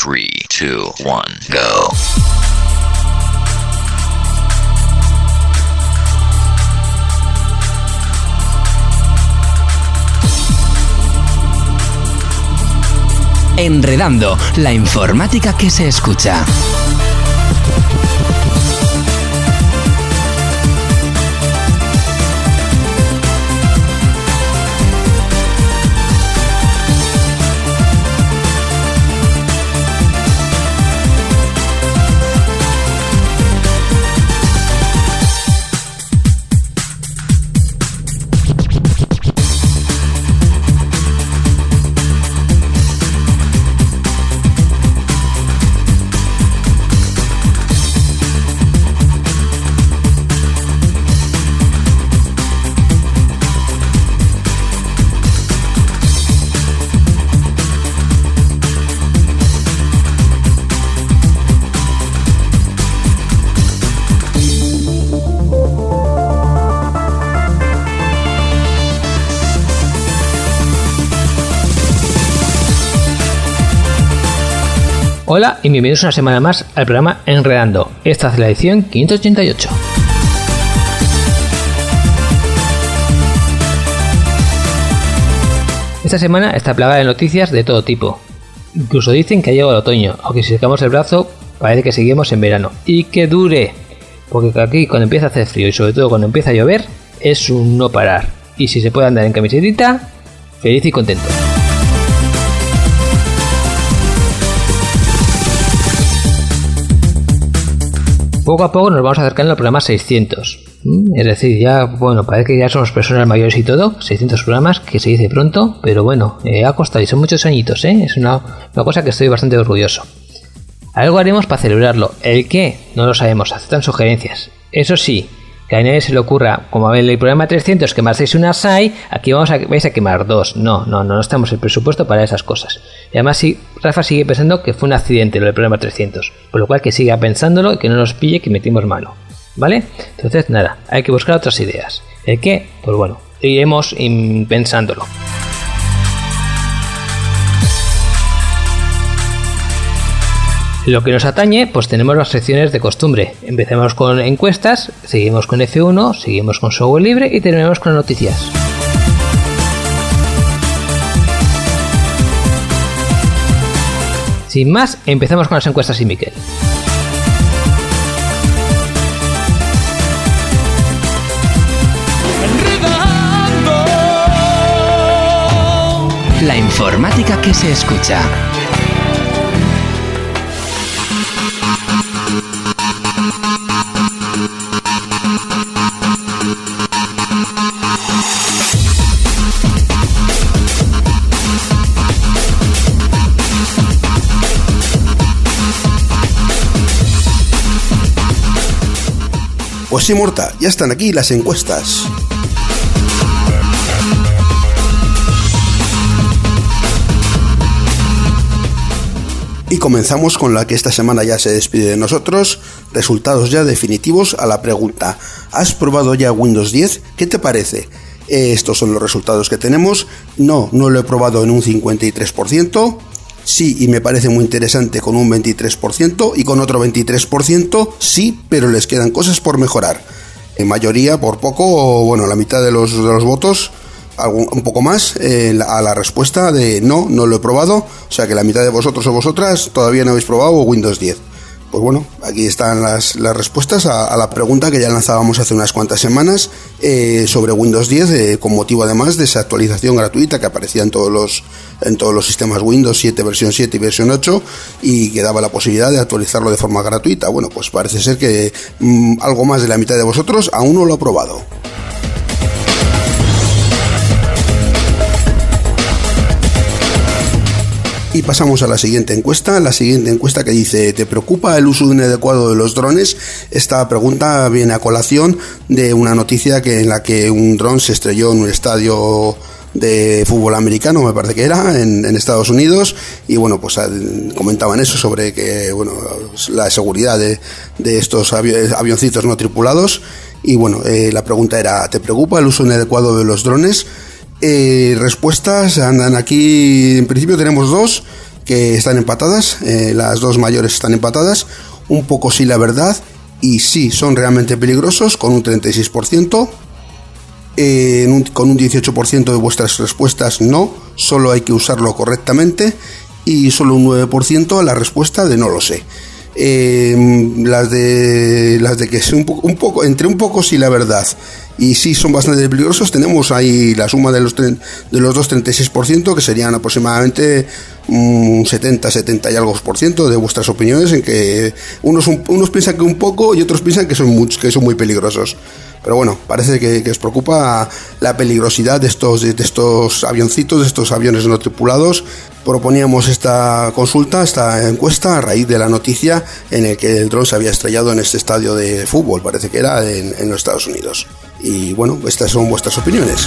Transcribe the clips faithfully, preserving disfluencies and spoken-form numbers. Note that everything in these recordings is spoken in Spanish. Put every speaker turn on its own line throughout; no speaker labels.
three, two, one, go.
Enredando, la informática que se escucha.
Hola y bienvenidos una semana más al programa Enredando. Esta es la edición quinientos ochenta y ocho. Esta semana está plagada de noticias de todo tipo. Incluso dicen que ha llegado el otoño, aunque si sacamos el brazo parece que seguimos en verano. Y que dure, porque aquí cuando empieza a hacer frío y sobre todo cuando empieza a llover es un no parar. Y si se puede andar en camisetita, feliz y contento. Poco a poco nos vamos acercando al programa seiscientos. Es decir, ya, bueno, parece que ya somos personas mayores y todo. seiscientos programas, que se dice pronto, pero bueno, eh, ha costado y son muchos añitos, ¿eh? Es una, una cosa que estoy bastante orgulloso. Algo haremos para celebrarlo. ¿El qué? No lo sabemos, aceptan sugerencias. Eso sí, que a nadie se le ocurra, como en el programa trescientos quemarseis una S A I, aquí vamos a, vais a quemar dos. No, no, no, no estamos en el presupuesto para esas cosas. Y además sí, Rafa sigue pensando que fue un accidente lo del programa trescientos, por lo cual que siga pensándolo y que no nos pille que metimos mano, ¿vale? Entonces nada, hay que buscar otras ideas. ¿El qué? Pues bueno, iremos pensándolo. Lo que nos atañe, pues tenemos las secciones de costumbre. Empecemos con encuestas, seguimos con F uno, seguimos con software libre y terminamos con noticias. Sin más, empezamos con las encuestas y Miquel.
La informática que se escucha.
Pues sí, Morta, ya están aquí las encuestas. Y comenzamos con la que esta semana ya se despide de nosotros, resultados ya definitivos a la pregunta: ¿has probado ya Windows diez? ¿Qué te parece? Eh, estos son los resultados que tenemos. No, no lo he probado en un cincuenta y tres por ciento. Sí, y me parece muy interesante con un veintitrés por ciento, y con otro veintitrés por ciento sí, pero les quedan cosas por mejorar. En mayoría, por poco, bueno, la mitad de los, de los votos, algún, un poco más, eh, a la respuesta de no, no lo he probado. O sea que la mitad de vosotros o vosotras todavía no habéis probado Windows diez. Pues bueno, aquí están las, las respuestas a, a la pregunta que ya lanzábamos hace unas cuantas semanas eh, sobre Windows diez, eh, con motivo además de esa actualización gratuita que aparecía en todos los en todos los sistemas Windows siete, versión siete y versión ocho, y que daba la posibilidad de actualizarlo de forma gratuita. Bueno, pues parece ser que mmm, algo más de la mitad de vosotros aún no lo ha probado. Y pasamos a la siguiente encuesta, la siguiente encuesta que dice: ¿te preocupa el uso inadecuado de los drones? Esta pregunta viene a colación de una noticia que en la que un dron se estrelló en un estadio de fútbol americano, me parece que era, en, en Estados Unidos, y bueno, pues comentaban eso sobre que, bueno, la seguridad de, de estos avi- avioncitos no tripulados. Y bueno, eh, la pregunta era: ¿te preocupa el uso inadecuado de los drones? Eh, respuestas andan aquí, en principio tenemos dos, que están empatadas, eh, las dos mayores están empatadas, un poco sí la verdad, y sí son realmente peligrosos con un treinta y seis por ciento, eh, en un, con un dieciocho por ciento de vuestras respuestas no, solo hay que usarlo correctamente, y solo un nueve por ciento a la respuesta de no lo sé. Eh, las de las de que es un poco, un poco entre un poco sí la verdad y sí son bastante peligrosos, tenemos ahí la suma de los de los dos treinta y seis por ciento, que serían aproximadamente un setenta, setenta y algo por ciento de vuestras opiniones, en que unos unos piensan que un poco y otros piensan que son muchos, que son muy peligrosos. Pero bueno, parece que, que os preocupa la peligrosidad de estos, de estos avioncitos, de estos aviones no tripulados. Proponíamos esta consulta, esta encuesta, a raíz de la noticia en el que el dron se había estrellado en este estadio de fútbol, parece que era en, en los Estados Unidos. Y bueno, estas son vuestras opiniones.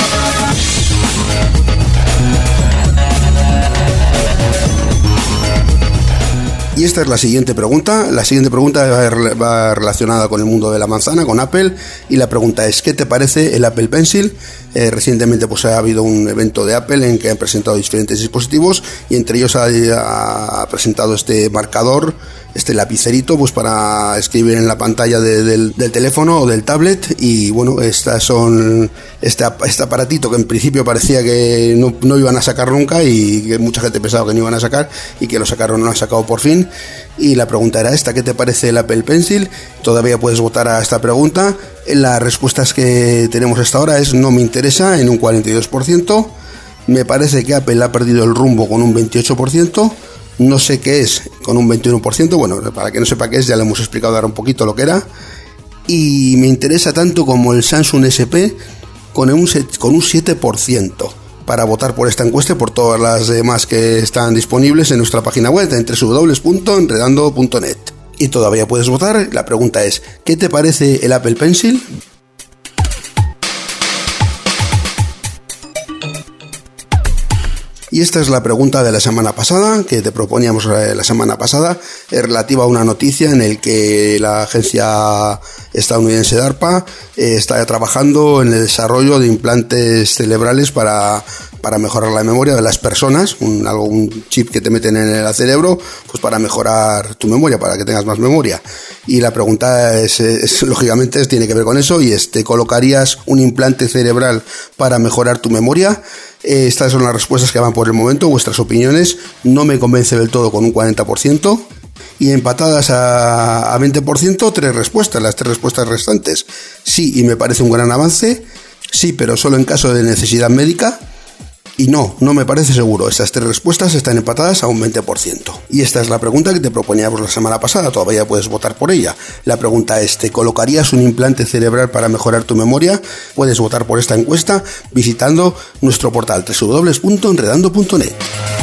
Y esta es la siguiente pregunta. La siguiente pregunta va relacionada con el mundo de la manzana, con Apple, y la pregunta es: ¿qué te parece el Apple Pencil? Eh, recientemente pues ha habido un evento de Apple en que han presentado diferentes dispositivos, y entre ellos ha, ha presentado este marcador, este lapicerito, pues para escribir en la pantalla de, del, del teléfono o del tablet. Y bueno, estas son este, este aparatito que en principio parecía que no, no iban a sacar nunca, y que mucha gente pensaba que no iban a sacar, y que lo sacaron, no lo han sacado por fin. Y la pregunta era esta: ¿qué te parece el Apple Pencil? Todavía puedes votar a esta pregunta. Las respuestas que tenemos hasta ahora es no me interesa, en un cuarenta y dos por ciento, me parece que Apple ha perdido el rumbo, con un veintiocho por ciento, no sé qué es, con un veintiuno por ciento, bueno, para que no sepa qué es, ya le hemos explicado ahora un poquito lo que era, y me interesa tanto como el Samsung S P, con un, con un siete por ciento. Para votar por esta encuesta y por todas las demás que están disponibles en nuestra página web en doble u doble u doble u punto enredando punto net. Y todavía puedes votar. La pregunta es: ¿qué te parece el Apple Pencil? Y esta es la pregunta de la semana pasada, que te proponíamos la semana pasada, es relativa a una noticia en el que la agencia estadounidense DARPA eh, está trabajando en el desarrollo de implantes cerebrales para, para mejorar la memoria de las personas, un, algo, un chip que te meten en el cerebro, pues para mejorar tu memoria, para que tengas más memoria. Y la pregunta es, es lógicamente, es, tiene que ver con eso, y es: ¿te colocarías un implante cerebral para mejorar tu memoria? Eh, estas son las respuestas que van por el momento, vuestras opiniones. No me convence del todo, con un cuarenta por ciento. Y empatadas a, a veinte por ciento, tres respuestas, las tres respuestas restantes. Sí, y me parece un gran avance. Sí, pero solo en caso de necesidad médica. Y no, no me parece seguro. Estas tres respuestas están empatadas a un veinte por ciento. Y esta es la pregunta que te proponíamos la semana pasada, todavía puedes votar por ella. La pregunta es: ¿te colocarías un implante cerebral para mejorar tu memoria? Puedes votar por esta encuesta visitando nuestro portal doble u doble u doble u punto enredando punto net.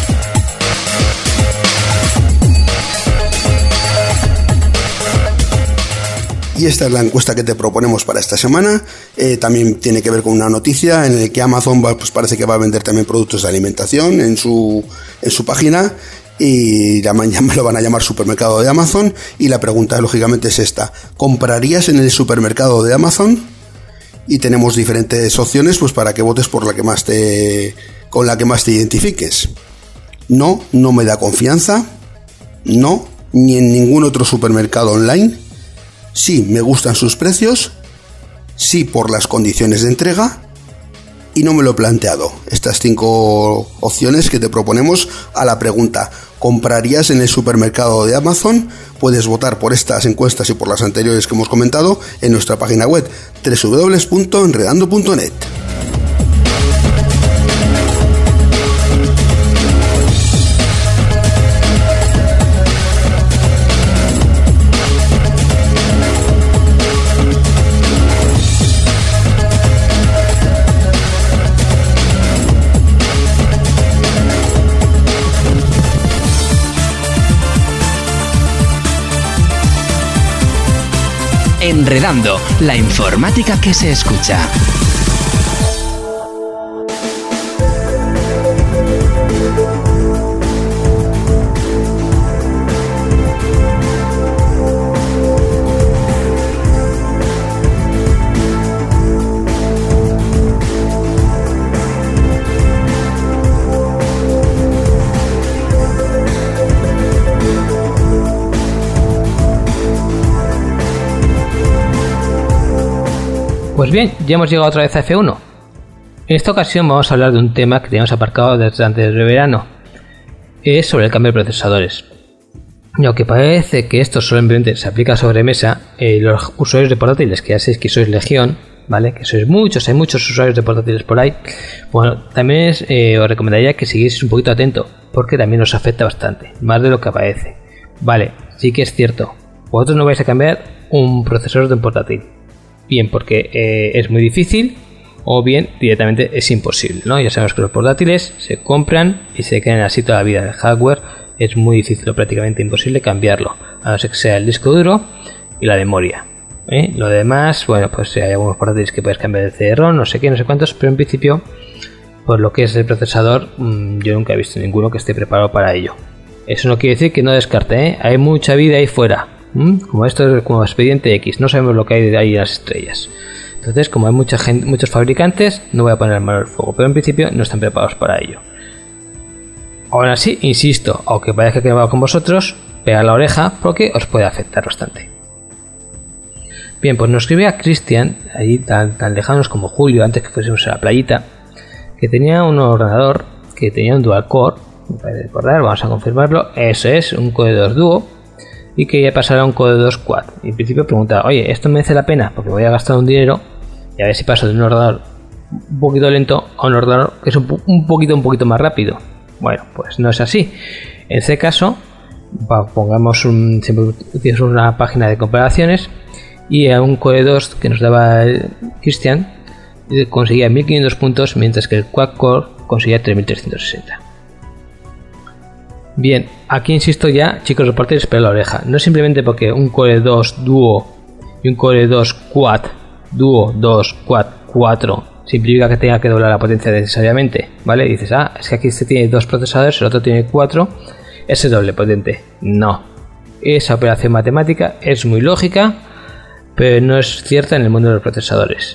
Y esta es la encuesta que te proponemos para esta semana. Eh, también tiene que ver con una noticia en la que Amazon va, pues parece que va a vender también productos de alimentación en su, en su página, y ya me lo van a llamar supermercado de Amazon. Y la pregunta lógicamente es esta: ¿comprarías en el supermercado de Amazon? Y tenemos diferentes opciones, pues para que votes por la que más te, con la que más te identifiques. No, no me da confianza. No, ni en ningún otro supermercado online. Sí, me gustan sus precios. Sí, por las condiciones de entrega. Y no me lo he planteado. Estas cinco opciones que te proponemos a la pregunta: ¿comprarías en el supermercado de Amazon? Puedes votar por estas encuestas y por las anteriores que hemos comentado en nuestra página web doble u doble u doble u punto enredando punto net.
Enredando, la informática que se escucha.
Pues bien, ya hemos llegado otra vez a F uno. En esta ocasión vamos a hablar de un tema que teníamos aparcado desde antes del verano. Es sobre el cambio de procesadores. Y aunque parece que esto solamente se aplica sobre mesa, eh, los usuarios de portátiles, que ya sabéis que sois legión, ¿vale? Que sois muchos, hay muchos usuarios de portátiles por ahí. Bueno, también es, eh, os recomendaría que siguieseis un poquito atento, porque también os afecta bastante, más de lo que parece. Vale, sí que es cierto, vosotros no vais a cambiar un procesador de un portátil. Bien, porque eh, es muy difícil, o bien directamente es imposible, ¿no? Ya sabemos que los portátiles se compran y se quedan así toda la vida. El hardware es muy difícil o prácticamente imposible cambiarlo, a no ser que sea el disco duro y la memoria. ¿Eh? Lo demás, bueno, pues hay algunos portátiles que puedes cambiar de C D ROM, no sé qué, no sé cuántos, pero en principio, por lo que es el procesador, mmm, yo nunca he visto ninguno que esté preparado para ello. Eso no quiere decir que no descarte, ¿eh? Hay mucha vida ahí fuera, ¿Mm? como esto es como Expediente X, no sabemos lo que hay ahí en las estrellas. Entonces, como hay mucha gente, muchos fabricantes, no voy a poner mano al fuego, pero en principio no están preparados para ello. Aún así, insisto, aunque parezca que he hablado con vosotros, pega la oreja porque os puede afectar bastante. Bien, pues nos escribe a Cristian, allí tan, tan lejanos como julio, antes que fuésemos a la playita, que tenía un ordenador que tenía un dual core, para recordar, vamos a confirmarlo, eso es, un Core dos Duo, y que ya pasará a un Core dos Quad. Y en principio preguntaba, oye, ¿esto merece la pena? Porque voy a gastar un dinero y a ver si paso de un ordenador un poquito lento a un ordenador que es un, un poquito un poquito más rápido. Bueno, pues no es así. En este caso, pongamos un, siempre utilizamos una página de comparaciones, y a un Core dos que nos daba Cristian conseguía mil quinientos puntos, mientras que el Quad Core conseguía tres mil trescientos sesenta. Bien, aquí insisto ya, chicos de portátiles, espera la oreja. No es simplemente porque un Core dos Duo y un Core dos Quad, Duo dos, Quad cuatro, significa que tenga que doblar la potencia necesariamente, ¿vale? Y dices, ah, es que aquí este tiene dos procesadores, el otro tiene cuatro, ese doble potente. No, esa operación matemática es muy lógica, pero no es cierta en el mundo de los procesadores.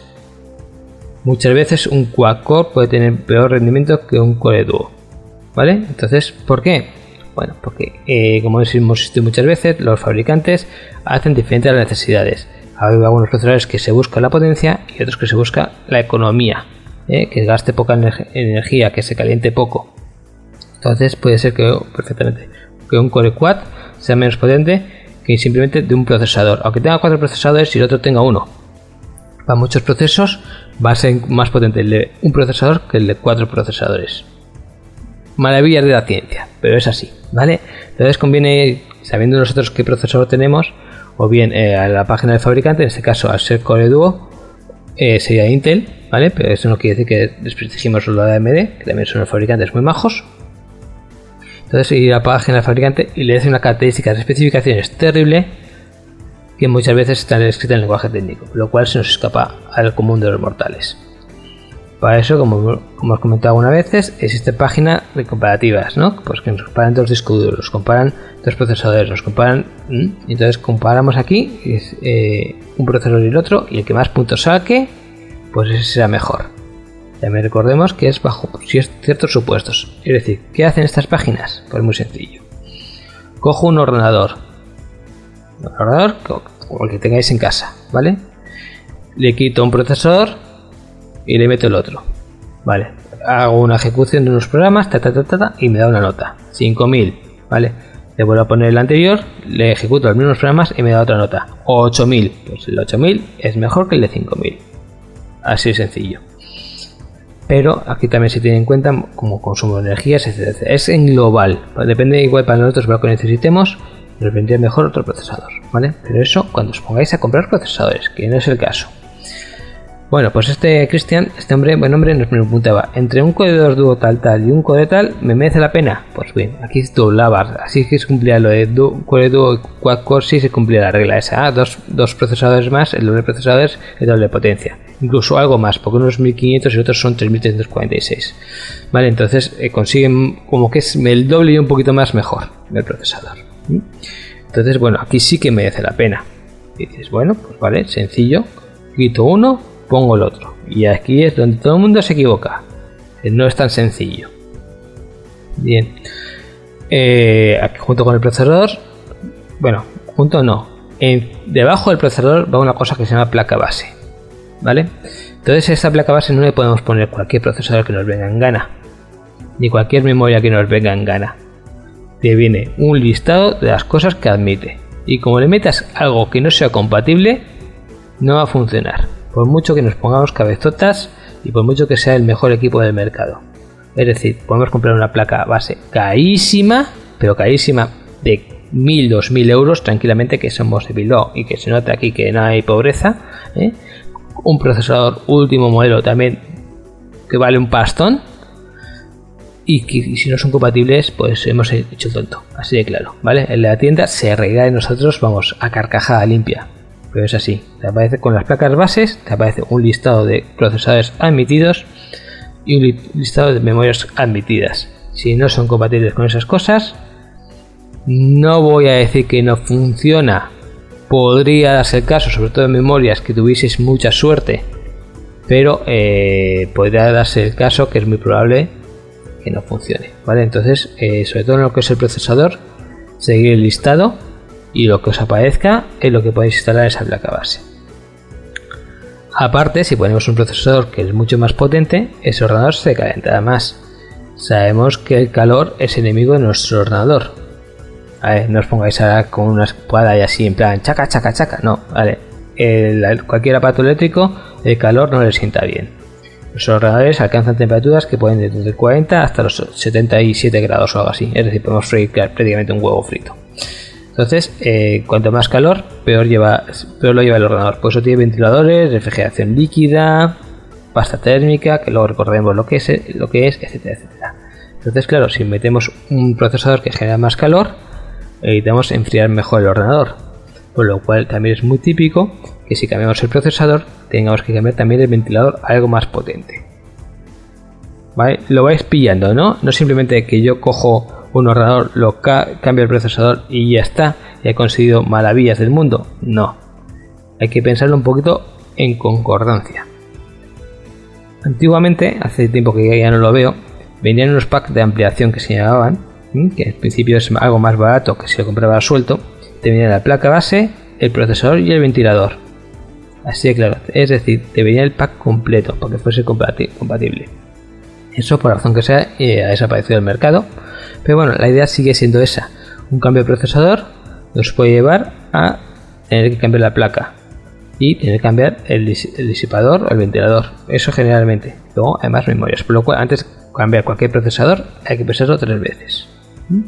Muchas veces un Quad Core puede tener peor rendimiento que un Core Duo, ¿vale? Entonces, ¿por qué? Bueno, porque eh, como hemos visto muchas veces, los fabricantes hacen diferentes las necesidades. Hay algunos procesadores que se busca la potencia y otros que se busca la economía, ¿eh? Que gaste poca ener- energía, que se caliente poco. Entonces puede ser que perfectamente que un Core Quad sea menos potente que simplemente de un procesador, aunque tenga cuatro procesadores y el otro tenga uno. Para muchos procesos va a ser más potente el de un procesador que el de cuatro procesadores. Maravillas de la ciencia, pero es así, ¿vale? Entonces conviene, sabiendo nosotros qué procesador tenemos, o bien eh, a la página del fabricante, en este caso al ser Core Duo, eh, sería Intel, ¿vale? Pero eso no quiere decir que desprestigiemos lo de A M D, que también son los fabricantes muy majos. Entonces ir a la página del fabricante y le dice una característica de especificaciones terrible que muchas veces están escritas en lenguaje técnico, lo cual se nos escapa al común de los mortales. Para eso, como, como os he comentado algunas veces, existe página de comparativas, ¿no? Pues que nos comparan dos discos duros, nos comparan dos procesadores, nos comparan, ¿m? Y entonces comparamos aquí es, eh, un procesador y el otro, y el que más puntos saque, pues ese será mejor. También recordemos que es bajo ciertos supuestos. Es decir, ¿qué hacen estas páginas? Pues muy sencillo. Cojo un ordenador, un ordenador como el que tengáis en casa, ¿vale? Le quito un procesador y le meto el otro, ¿vale? Hago una ejecución de unos programas, ta, ta, ta, ta, ta, y me da una nota, cinco mil, ¿vale? Le vuelvo a poner el anterior, le ejecuto los mismos programas y me da otra nota, ocho mil. Pues el ocho mil es mejor que el de cinco mil. Así de sencillo. Pero aquí también se tiene en cuenta como consumo de energías, etcétera. Es en global, depende igual para nosotros lo que necesitemos, nos vendría mejor otro procesador, ¿vale? Pero eso cuando os pongáis a comprar procesadores, que no es el caso. Bueno, pues este Cristian, este hombre, buen hombre, nos preguntaba, entre un Core dos Duo tal tal y un Core tal, ¿me merece la pena? Pues bien, aquí es doblaba, así que se cumplía lo de du, Core Duo y Quad Core, sí se cumplía la regla esa, ah, dos, dos procesadores más, el doble procesador es el doble potencia, incluso algo más, porque unos mil quinientos y otros son tres mil trescientos cuarenta y seis, vale, entonces eh, consiguen como que es el doble y un poquito más mejor del procesador. Entonces, bueno, aquí sí que merece la pena. Y dices, bueno, pues vale, sencillo, quito uno, pongo el otro, y aquí es donde todo el mundo se equivoca, no es tan sencillo. Bien, eh, aquí junto con el procesador, bueno, junto no, en, debajo del procesador va una cosa que se llama placa base, ¿vale? Entonces a esta placa base no le podemos poner cualquier procesador que nos venga en gana, ni cualquier memoria que nos venga en gana. Te viene un listado de las cosas que admite, y como le metas algo que no sea compatible, no va a funcionar, por mucho que nos pongamos cabezotas y por mucho que sea el mejor equipo del mercado. Es decir, podemos comprar una placa base carísima, pero carísima, de mil, dos mil euros tranquilamente, que somos de Bilbao y que se nota aquí que no hay pobreza, ¿eh? Un procesador último modelo también que vale un pastón, y que y si no son compatibles, pues hemos hecho el tonto, así de claro, ¿vale? En la tienda se reirá de nosotros, vamos, a carcajada limpia, pero es así. Te aparece con las placas bases, te aparece un listado de procesadores admitidos y un listado de memorias admitidas. Si no son compatibles con esas cosas, no voy a decir que no funciona, podría darse el caso, sobre todo en memorias que tuvieseis mucha suerte, pero eh, podría darse el caso que es muy probable que no funcione, ¿vale? Entonces, eh, sobre todo en lo que es el procesador, seguir el listado y lo que os aparezca es lo que podéis instalar en esa placa base. Aparte, si ponemos un procesador que es mucho más potente, ese ordenador se calentará más. Sabemos que el calor es enemigo de nuestro ordenador. A ver, no os pongáis ahora con una espada y así en plan chaca chaca chaca, no, vale. El, cualquier aparato eléctrico, el calor no le sienta bien. Los ordenadores alcanzan temperaturas que pueden desde cuarenta hasta los setenta y siete grados o algo así. Es decir, podemos freír prácticamente un huevo frito. Entonces, eh, cuanto más calor, peor, lleva, peor lo lleva el ordenador. Por eso tiene ventiladores, refrigeración líquida, pasta térmica, que luego recordaremos lo que es, lo que es, etcétera, etcétera. Entonces, claro, si metemos un procesador que genera más calor, necesitamos enfriar mejor el ordenador. Por lo cual también es muy típico que si cambiamos el procesador, tengamos que cambiar también el ventilador a algo más potente. ¿Vale? Lo vais pillando, ¿no? No simplemente que yo cojo un ordenador, lo ca cambio el procesador y ya está, y he conseguido maravillas del mundo. No. Hay que pensarlo un poquito en concordancia. Antiguamente, hace tiempo que ya no lo veo, venían unos packs de ampliación que se llamaban, que en principio es algo más barato que si lo compraba suelto. Te venía la placa base, el procesador y el ventilador. Así de claro, es decir, te venía el pack completo para que fuese compatible. Eso, por razón que sea, eh, ha desaparecido del mercado. Pero bueno, la idea sigue siendo esa. Un cambio de procesador nos puede llevar a tener que cambiar la placa y tener que cambiar el, dis el disipador o el ventilador. Eso generalmente. Luego, además, memorias. Por lo cual, antes de cambiar cualquier procesador, hay que pensarlo tres veces. ¿Mm?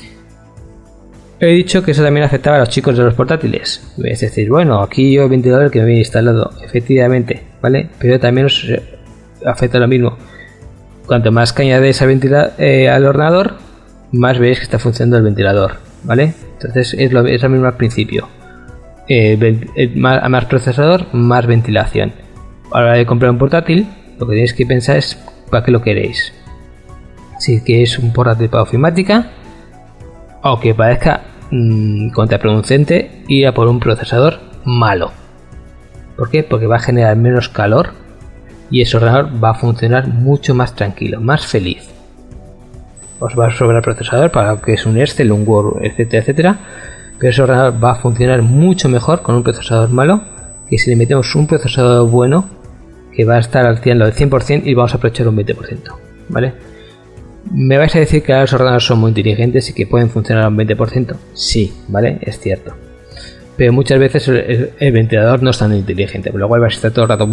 He dicho que eso también afectaba a los chicos de los portátiles. Es decir, bueno, aquí yo el ventilador que me había instalado, efectivamente, ¿vale? Pero también os afecta lo mismo. Cuanto más que añades al, eh, al ordenador, más veis que está funcionando el ventilador, ¿vale? Entonces es lo, es lo mismo al principio. Eh, el, más, a más procesador, más ventilación. A la hora de comprar un portátil, lo que tenéis que pensar es para qué lo queréis. Si queréis un portátil para ofimática, o que parezca mmm, contraproducente ir a por un procesador malo. ¿Por qué? Porque va a generar menos calor y ese ordenador va a funcionar mucho más tranquilo, más feliz. Os va a sobrar el procesador para lo que es un Excel, un Word, etcétera, etcétera, pero ese ordenador va a funcionar mucho mejor con un procesador malo que si le metemos un procesador bueno que va a estar al cien por ciento y vamos a aprovechar un veinte por ciento, ¿vale? ¿Me vais a decir que los ordenadores son muy inteligentes y que pueden funcionar a un veinte por ciento? Sí, ¿vale? Es cierto. Pero muchas veces el, el, el ventilador no es tan inteligente, por lo cual vais a estar todo el rato...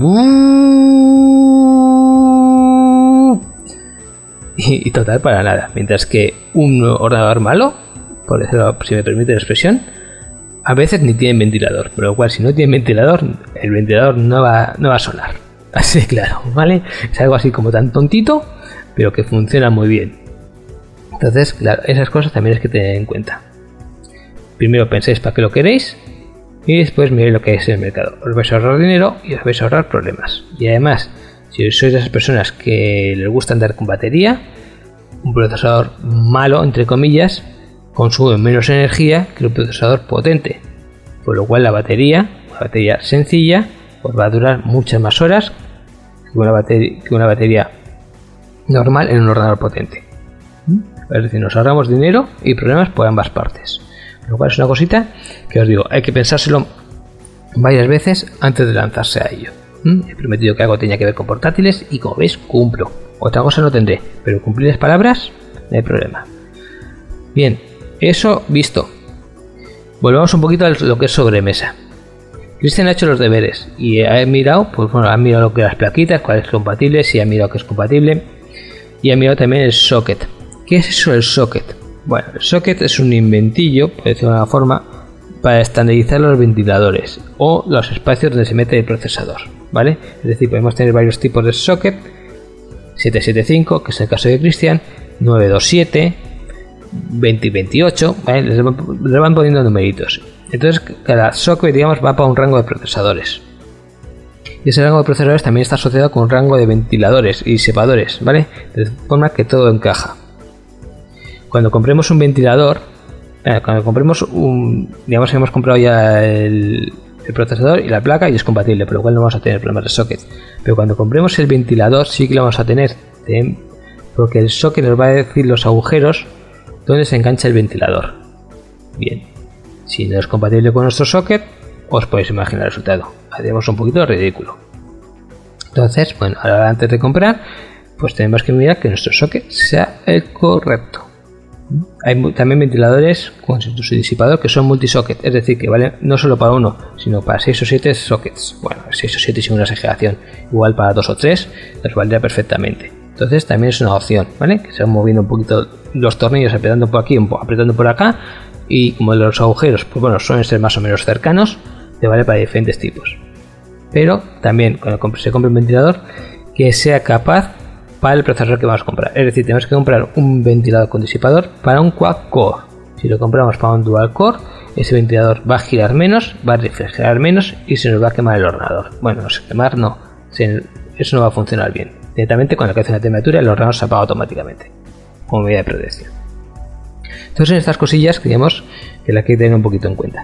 Y, y total, para nada. Mientras que un ordenador malo, por decirlo, si me permite la expresión, a veces ni tiene ventilador. Por lo cual, si no tiene ventilador, el ventilador no va, no va a sonar. Así de claro, ¿vale? Es algo así como tan tontito, pero que funciona muy bien. Entonces, claro, esas cosas también hay que tener en cuenta. Primero penséis para qué lo queréis y después miréis lo que es el mercado. Os vais a ahorrar dinero y os vais a ahorrar problemas. Y además, si sois de esas personas que les gusta andar con batería, un procesador malo, entre comillas, consume menos energía que un procesador potente. Por lo cual la batería, una batería sencilla, os va a durar muchas más horas que una batería, que una batería normal en un ordenador potente. Es decir, nos ahorramos dinero y problemas por ambas partes. Lo cual es una cosita que os digo, hay que pensárselo varias veces antes de lanzarse a ello. ¿Mm? He prometido que algo tenía que ver con portátiles y como veis cumplo. Otra cosa no tendré, pero cumplir las palabras no hay problema. Bien, eso visto. Volvamos un poquito a lo que es sobremesa. Cristian ha hecho los deberes y ha mirado, pues bueno, ha mirado lo que las plaquitas, cuál es compatible, si ha mirado que es compatible y ha mirado también el socket. ¿Qué es eso del socket? Bueno, el socket es un inventillo, por decirlo de una forma, para estandarizar los ventiladores o los espacios donde se mete el procesador, ¿vale? Es decir, podemos tener varios tipos de socket, siete setenta y cinco, que es el caso de Cristian, nueve veintisiete, veinte y veintiocho, ¿vale? Les van poniendo numeritos. Entonces cada socket, digamos, va para un rango de procesadores. Y ese rango de procesadores también está asociado con un rango de ventiladores y disipadores, ¿vale? De forma que todo encaja. Cuando compremos un ventilador, eh, cuando compremos un, digamos que hemos comprado ya el, el procesador y la placa y es compatible, por lo cual no vamos a tener problemas de socket. Pero cuando compremos el ventilador sí que lo vamos a tener, ¿eh? Porque el socket nos va a decir los agujeros donde se engancha el ventilador. Bien, si no es compatible con nuestro socket, os podéis imaginar el resultado. Haremos un poquito ridículo. Entonces, bueno, ahora antes de comprar, pues tenemos que mirar que nuestro socket sea el correcto. Hay también ventiladores con su disipador que son multisocket, es decir, que valen no solo para uno, sino para seis o siete sockets. Bueno, seis o siete sin una exageración, igual para dos o tres, nos valdría perfectamente. Entonces también es una opción, ¿vale? Que se van moviendo un poquito los tornillos, apretando por aquí, apretando por acá, y como los agujeros, pues bueno, suelen ser más o menos cercanos, te vale para diferentes tipos. Pero también cuando se compre un ventilador que sea capaz para el procesador que vamos a comprar. Es decir, tenemos que comprar un ventilador con disipador para un quad core. Si lo compramos para un dual core, ese ventilador va a girar menos, va a refrigerar menos y se nos va a quemar el ordenador. Bueno, no sé, quemar no, se, eso no va a funcionar bien. Directamente cuando alcance una temperatura el ordenador se apaga automáticamente, como medida de protección. Entonces en estas cosillas creemos que la hay que tener un poquito en cuenta.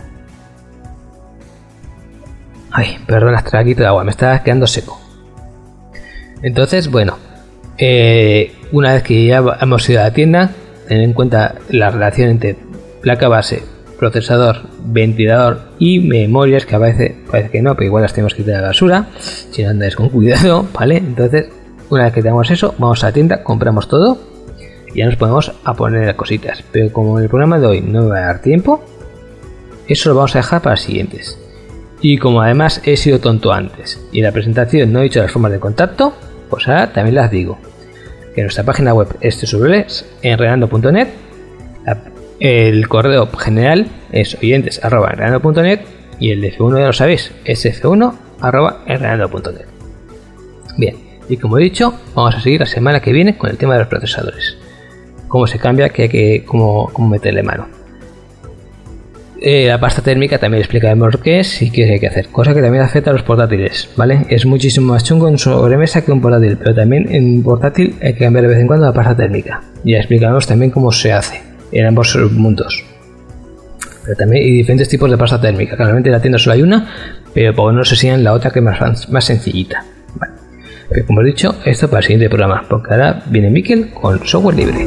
Ay, perdón, hasta aquí de agua, me está quedando seco. Entonces, bueno, eh, una vez que ya hemos ido a la tienda, tener en cuenta la relación entre placa base, procesador, ventilador y memorias, que a veces parece que no, pero igual las tenemos que tirar a la basura, si no andáis con cuidado, ¿vale? Entonces, una vez que tengamos eso, vamos a la tienda, compramos todo y ya nos ponemos a poner cositas. Pero como en el programa de hoy no me va a dar tiempo, eso lo vamos a dejar para siguientes. Y como además he sido tonto antes y en la presentación no he dicho las formas de contacto, pues ahora también las digo. Que nuestra página web es doble u doble u doble u punto enredando punto net, el correo general es oyentes arroba enredando punto net y el de F uno ya lo sabéis, es f uno arroba enredando punto net. Bien, y como he dicho, vamos a seguir la semana que viene con el tema de los procesadores. Cómo se cambia, que hay que, cómo, cómo meterle mano. Eh, la pasta térmica también explicaremos qué es y qué hay que hacer, cosa que también afecta a los portátiles, ¿vale? Es muchísimo más chungo en sobremesa que un portátil, pero también en portátil hay que cambiar de vez en cuando la pasta térmica. Ya explicaremos también cómo se hace en ambos mundos. Pero también hay diferentes tipos de pasta térmica. Claramente en la tienda solo hay una, pero por no se sigan la otra que es más, más sencillita, ¿vale? Pero como he dicho, esto para el siguiente programa, porque ahora viene Miquel con software libre.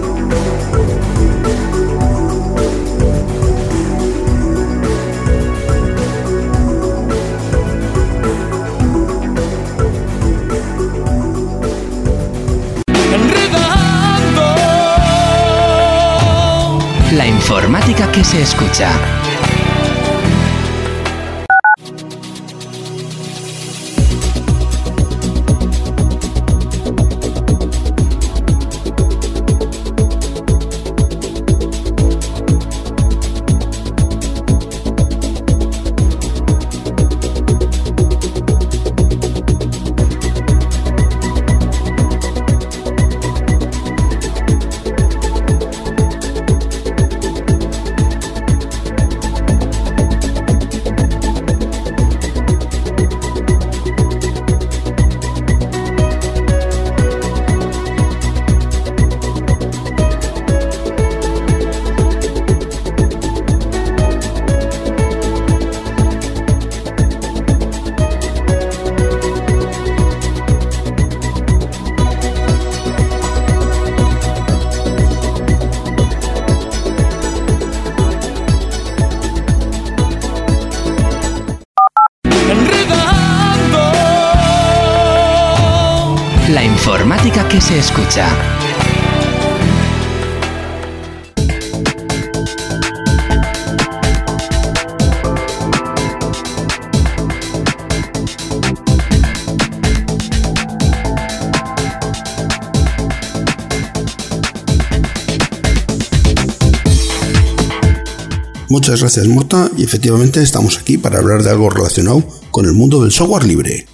La informática que se escucha. informática que se escucha.
Muchas gracias, Morta, y efectivamente estamos aquí para hablar de algo relacionado con el mundo del software libre.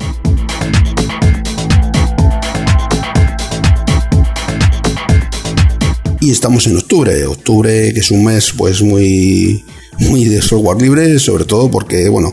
Y estamos en octubre, octubre que es un mes pues muy, muy de software libre, sobre todo porque, bueno,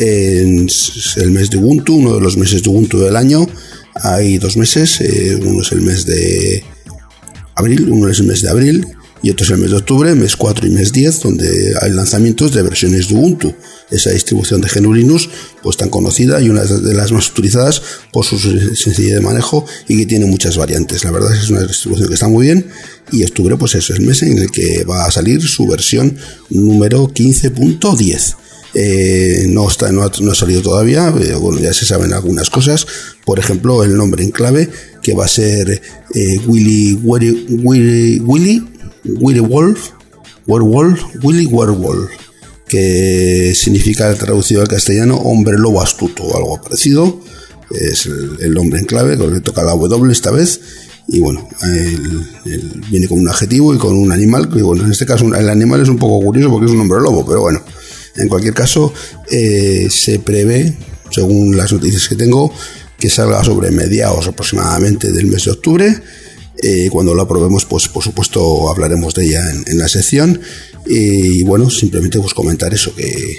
es el mes de Ubuntu, uno de los meses de Ubuntu del año. Hay dos meses, eh, uno es el mes de abril, uno es el mes de abril, y otro es el mes de octubre, mes cuatro y mes diez, donde hay lanzamientos de versiones de Ubuntu, esa distribución de G N U Linux pues tan conocida y una de las más utilizadas por su sencillez de manejo y que tiene muchas variantes. La verdad es que es una distribución que está muy bien, y octubre pues eso es el mes en el que va a salir su versión número quince punto diez. Eh, no, está, no, ha, no ha salido todavía, pero bueno, ya se saben algunas cosas. Por ejemplo, el nombre en clave, que va a ser eh, Willy Willy Willy Willy Willy Wolf, Werewolf, Willy Werewolf, que significa, traducido al castellano, hombre lobo astuto o algo parecido. Es el, el nombre en clave, que le toca la W esta vez. Y bueno, el, el, viene con un adjetivo y con un animal, que bueno, en este caso el animal es un poco curioso porque es un hombre lobo, pero bueno, en cualquier caso eh, se prevé, según las noticias que tengo, que salga sobre mediados aproximadamente del mes de octubre. Eh, cuando la probemos, pues por supuesto hablaremos de ella en, en la sección. Y bueno, simplemente pues comentar eso, que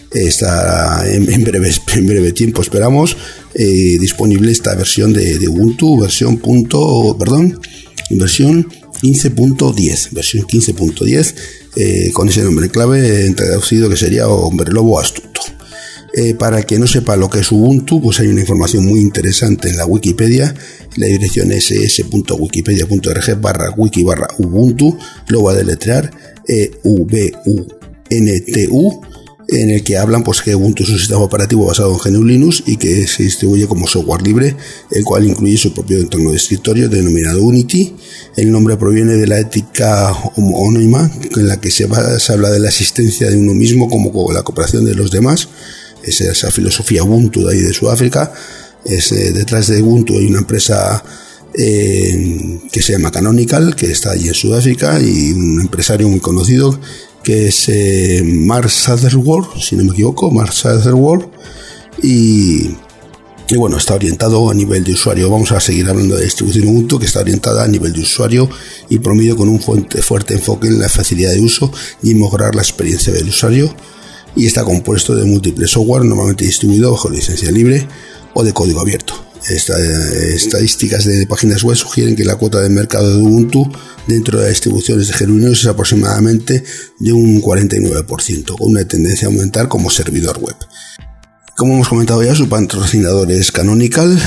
está en, en, breve, en breve tiempo, esperamos, eh, disponible esta versión de, de Ubuntu, versión punto, perdón, versión quince punto diez, versión quince punto diez, eh, con ese nombre en clave traducido que sería hombre lobo astuto. Eh, para el que no sepa lo que es Ubuntu, pues hay una información muy interesante en la Wikipedia. La dirección es ese punto wikipedia punto org barra wiki barra Ubuntu. Lo va a deletrear E U B U N T U, en el que hablan pues que Ubuntu es un sistema operativo basado en G N U Linux y que se distribuye como software libre, el cual incluye su propio entorno de escritorio denominado Unity. El nombre proviene de la ética homónima, en la que se, va, se habla de la existencia de uno mismo como la cooperación de los demás. Es esa filosofía Ubuntu de ahí de Sudáfrica. Es, eh, detrás de Ubuntu hay una empresa eh, que se llama Canonical, que está allí en Sudáfrica, y un empresario muy conocido que es eh, Mark Sutherland, si no me equivoco, Mark Sutherland, y, y bueno, está orientado a nivel de usuario. Vamos a seguir hablando de distribución Ubuntu, que está orientada a nivel de usuario y promueve con un fuerte, fuerte enfoque en la facilidad de uso y en mejorar la experiencia del usuario. Y está compuesto de múltiples software, normalmente distribuido bajo licencia libre o de código abierto. Esta, eh, estadísticas de páginas web sugieren que la cuota de mercado de Ubuntu dentro de las distribuciones de G N U Linux es aproximadamente de un cuarenta y nueve por ciento, con una tendencia a aumentar como servidor web. Como hemos comentado ya, su patrocinador es Canonical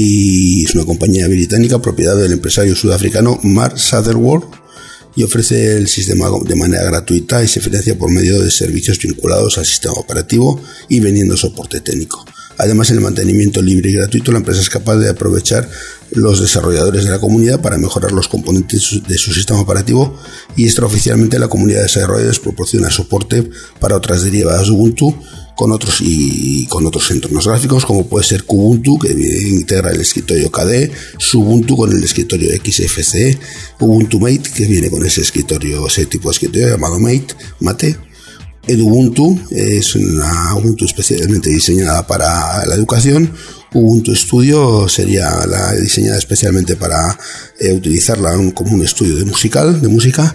y es una compañía británica propiedad del empresario sudafricano Mark Sutherland, y ofrece el sistema de manera gratuita y se financia por medio de servicios vinculados al sistema operativo y vendiendo soporte técnico. Además, en el mantenimiento libre y gratuito, la empresa es capaz de aprovechar los desarrolladores de la comunidad para mejorar los componentes de su sistema operativo, y extraoficialmente la comunidad de desarrolladores proporciona soporte para otras derivadas de Ubuntu con otros y con otros entornos gráficos, como puede ser Kubuntu, que integra el escritorio K D, Xubuntu con el escritorio X F C E, Ubuntu Mate, que viene con ese escritorio, ese tipo de escritorio llamado Mate, Mate. Edubuntu es una Ubuntu especialmente diseñada para la educación. Ubuntu Studio sería la diseñada especialmente para eh, utilizarla un, como un estudio de musical, de música.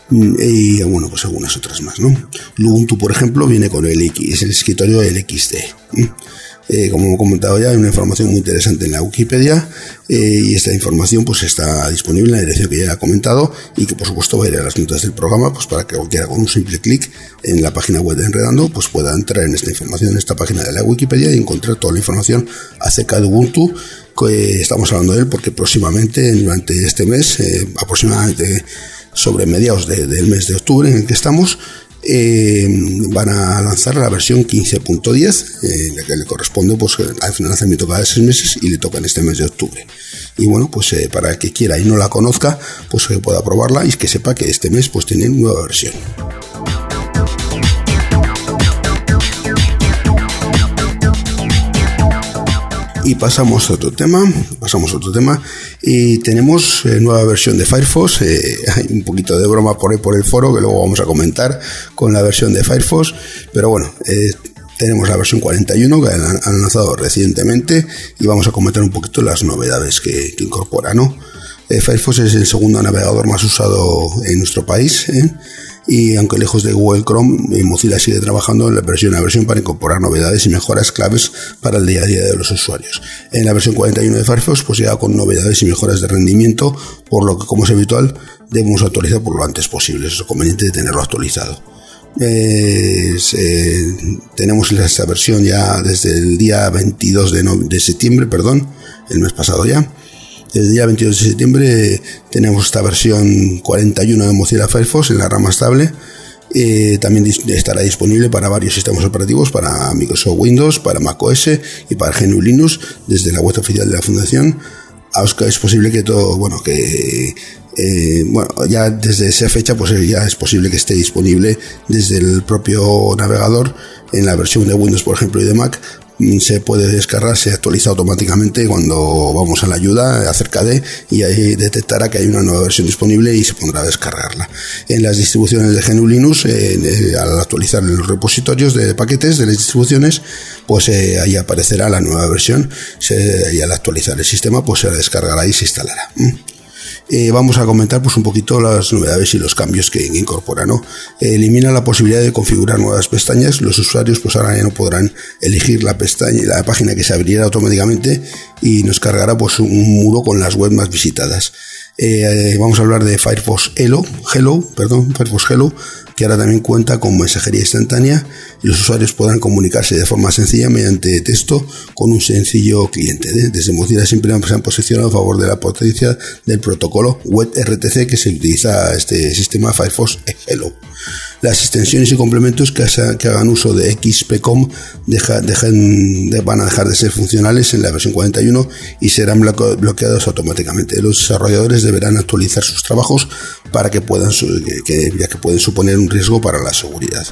Y bueno, pues algunas otras más, ¿no? Ubuntu, por ejemplo, viene con el X, el escritorio del X D. Eh, como he comentado ya, hay una información muy interesante en la Wikipedia, eh, y esta información pues está disponible en la dirección que ya he comentado, y que por supuesto va a ir a las notas del programa, pues para que cualquiera con un simple clic en la página web de Enredando pues pueda entrar en esta información, en esta página de la Wikipedia, y encontrar toda la información acerca de Ubuntu, que estamos hablando de él porque próximamente, durante este mes, eh, aproximadamente sobre mediados de, del mes de octubre en el que estamos, eh, van a lanzar la versión quince punto diez, eh, la que le corresponde pues al lanzamiento cada seis meses y le toca en este mes de octubre. Y bueno, pues eh, para el que quiera y no la conozca, pues que pueda probarla y que sepa que este mes pues tiene nueva versión. Y pasamos a otro tema, pasamos a otro tema y tenemos eh, nueva versión de Firefox. Eh, hay un poquito de broma por ahí por el foro que luego vamos a comentar con la versión de Firefox, pero bueno, eh, tenemos la versión cuarenta y uno que han, han lanzado recientemente y vamos a comentar un poquito las novedades que, que incorpora, ¿no? Eh, Firefox es el segundo navegador más usado en nuestro país, ¿eh? Y aunque lejos de Google Chrome, Mozilla sigue trabajando en la versión, la versión para incorporar novedades y mejoras claves para el día a día de los usuarios. En la versión cuarenta y uno de Firefox pues llega con novedades y mejoras de rendimiento, por lo que, como es habitual, debemos actualizar por lo antes posible. Es conveniente tenerlo actualizado. Eh, eh, tenemos esta versión ya desde el día veintidós de, no, de septiembre, perdón, el mes pasado ya. Desde el día veintidós de septiembre tenemos esta versión cuarenta y uno de Mozilla Firefox en la rama estable. Eh, también dis- estará disponible para varios sistemas operativos, para Microsoft Windows, para macOS y para G N U Linux desde la web oficial de la fundación. Es posible que todo, bueno, que eh, bueno, ya desde esa fecha pues ya es posible que esté disponible desde el propio navegador en la versión de Windows, por ejemplo, y de Mac. Se puede descargar, se actualiza automáticamente cuando vamos a la ayuda acerca de, y ahí detectará que hay una nueva versión disponible y se pondrá a descargarla. En las distribuciones de G N U Linux, eh, al actualizar en los repositorios de paquetes de las distribuciones, pues eh, ahí aparecerá la nueva versión, se, y al actualizar el sistema pues se descargará y se instalará. ¿Mm? Eh, vamos a comentar pues un poquito las novedades y los cambios que incorpora, ¿no? Eh, elimina la posibilidad de configurar nuevas pestañas. Los usuarios pues ahora ya no podrán elegir la pestaña, la página que se abrirá automáticamente y nos cargará pues un muro con las webs más visitadas. Eh, vamos a hablar de Firefox Hello, Hello, perdón, Firefox Hello, que ahora también cuenta con mensajería instantánea y los usuarios podrán comunicarse de forma sencilla mediante texto con un sencillo cliente. ¿eh? Desde Mozilla siempre se han posicionado a favor de la potencia del protocolo W E B R T C que se utiliza este sistema Firefox Hello. Las extensiones y complementos que, ha, que hagan uso de X P COM deja, dejan, de, van a dejar de ser funcionales en la versión cuarenta y uno y serán bloque, bloqueados automáticamente. Los desarrolladores deberán actualizar sus trabajos para que puedan, que, ya que pueden suponer un riesgo para la seguridad.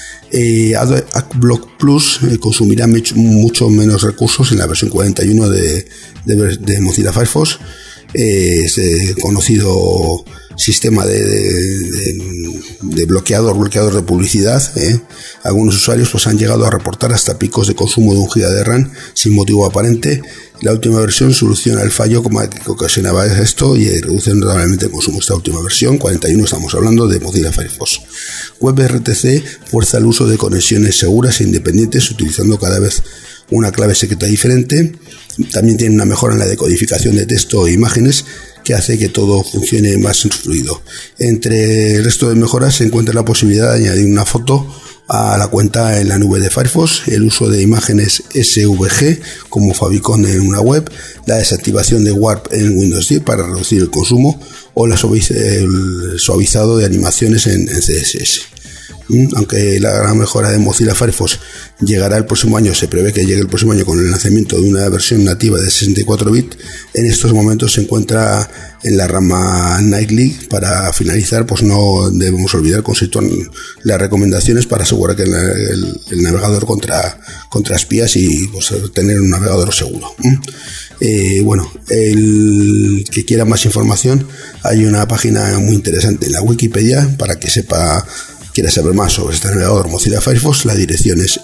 Eh, AdBlock Plus eh, consumirá mucho, mucho menos recursos en la versión cuarenta y uno de, de, de Mozilla Firefox. Eh, este conocido sistema de, de, de, de bloqueador, bloqueador de publicidad. ¿eh? Algunos usuarios pues han llegado a reportar hasta picos de consumo de un giga de RAM sin motivo aparente. La última versión soluciona el fallo que ocasionaba esto y reduce notablemente el consumo. Esta última versión, cuarenta y uno, estamos hablando de Mozilla Firefox. W E B R T C fuerza el uso de conexiones seguras e independientes utilizando cada vez una clave secreta diferente. También tiene una mejora en la decodificación de texto e imágenes que hace que todo funcione más fluido. Entre el resto de mejoras se encuentra la posibilidad de añadir una foto a la cuenta en la nube de Firefox, el uso de imágenes S V G como favicon en una web, la desactivación de Warp en Windows diez para reducir el consumo o la suaviz- el suavizado de animaciones en, en C S S. Aunque la gran mejora de Mozilla Firefox llegará el próximo año, se prevé que llegue el próximo año con el lanzamiento de una versión nativa de sesenta y cuatro bits, en estos momentos se encuentra en la rama Nightly. Para finalizar, pues no debemos olvidar constituir las recomendaciones para asegurar que el, el, el navegador contra, contra espías y pues, tener un navegador seguro. Eh, bueno, el que quiera más información, hay una página muy interesante en la Wikipedia para que sepa quiera saber más sobre este navegador Mozilla Firefox. La dirección es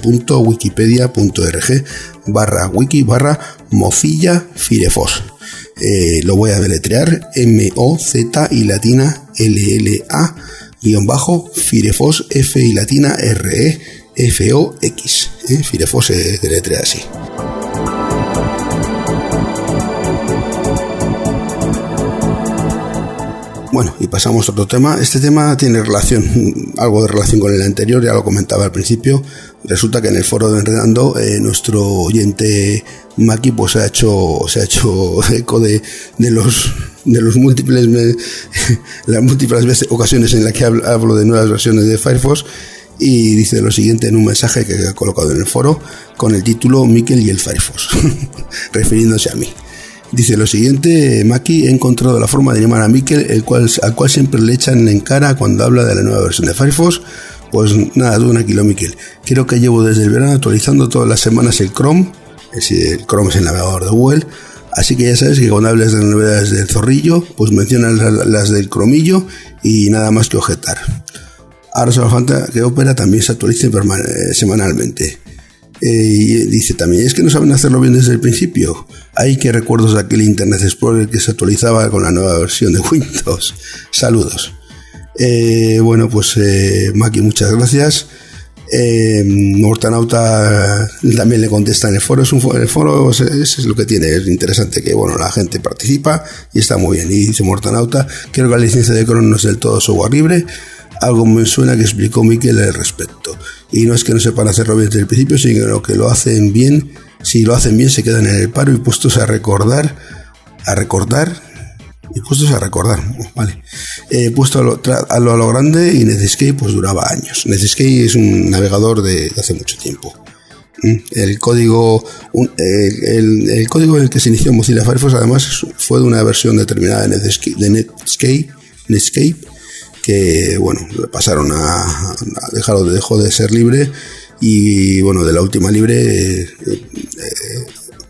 es.wikipedia.org barra wiki barra Mozilla Firefox. Eh, lo voy a deletrear: M O Z y latina L L A guión bajo Firefox F y latina R E F O X. Eh, Firefox se deletrea así. Bueno, y pasamos a otro tema. Este tema tiene relación, algo de relación con el anterior, ya lo comentaba al principio. Resulta que en el foro de Enredando, eh, nuestro oyente Maki pues se ha hecho, se ha hecho eco de, de los, de los múltiples, me, las múltiples veces, ocasiones en las que hablo, hablo de nuevas versiones de Firefox, y dice lo siguiente en un mensaje que ha colocado en el foro con el título Miquel y el Firefox, refiriéndose a mí. Dice lo siguiente: Maki, he encontrado la forma de llamar a Mikel, el cual, al cual siempre le echan en cara cuando habla de la nueva versión de Firefox. Pues nada, tú tranquilo, Mikel. Creo que llevo desde el verano actualizando todas las semanas el Chrome. Es decir, el Chrome es el navegador de Google. Así que ya sabes que cuando hables de las novedades del zorrillo, pues mencionas las del cromillo y nada más que objetar. Ahora solo falta que Opera también se actualice semanalmente. Eh, y dice también, es que no saben hacerlo bien desde el principio. Hay que recuerdos de aquel Internet Explorer que se actualizaba con la nueva versión de Windows. Saludos. Eh, bueno, pues eh, Maki, muchas gracias. Eh, Mortanauta también le contesta en el foro. Es un foro, el foro es, es lo que tiene, es interesante que bueno, la gente participa y está muy bien. Y dice Mortanauta, creo que la licencia de Chrome no es del todo software libre. Algo me suena que explicó Mikel al respecto. Y no es que no sepan hacerlo bien desde el principio, sino que lo hacen bien. Si lo hacen bien se quedan en el paro y puestos a recordar, a recordar. Y puestos a recordar, vale. Eh, puesto a lo, a, lo, a lo grande, y Netscape pues duraba años. Netscape es un navegador de, de hace mucho tiempo. El código, un, el, el, el código en el que se inició Mozilla Firefox además fue de una versión determinada de Netscape, de Netscape, Netscape que bueno, pasaron a, a dejarlo, dejó de ser libre y bueno, de la última libre eh, eh,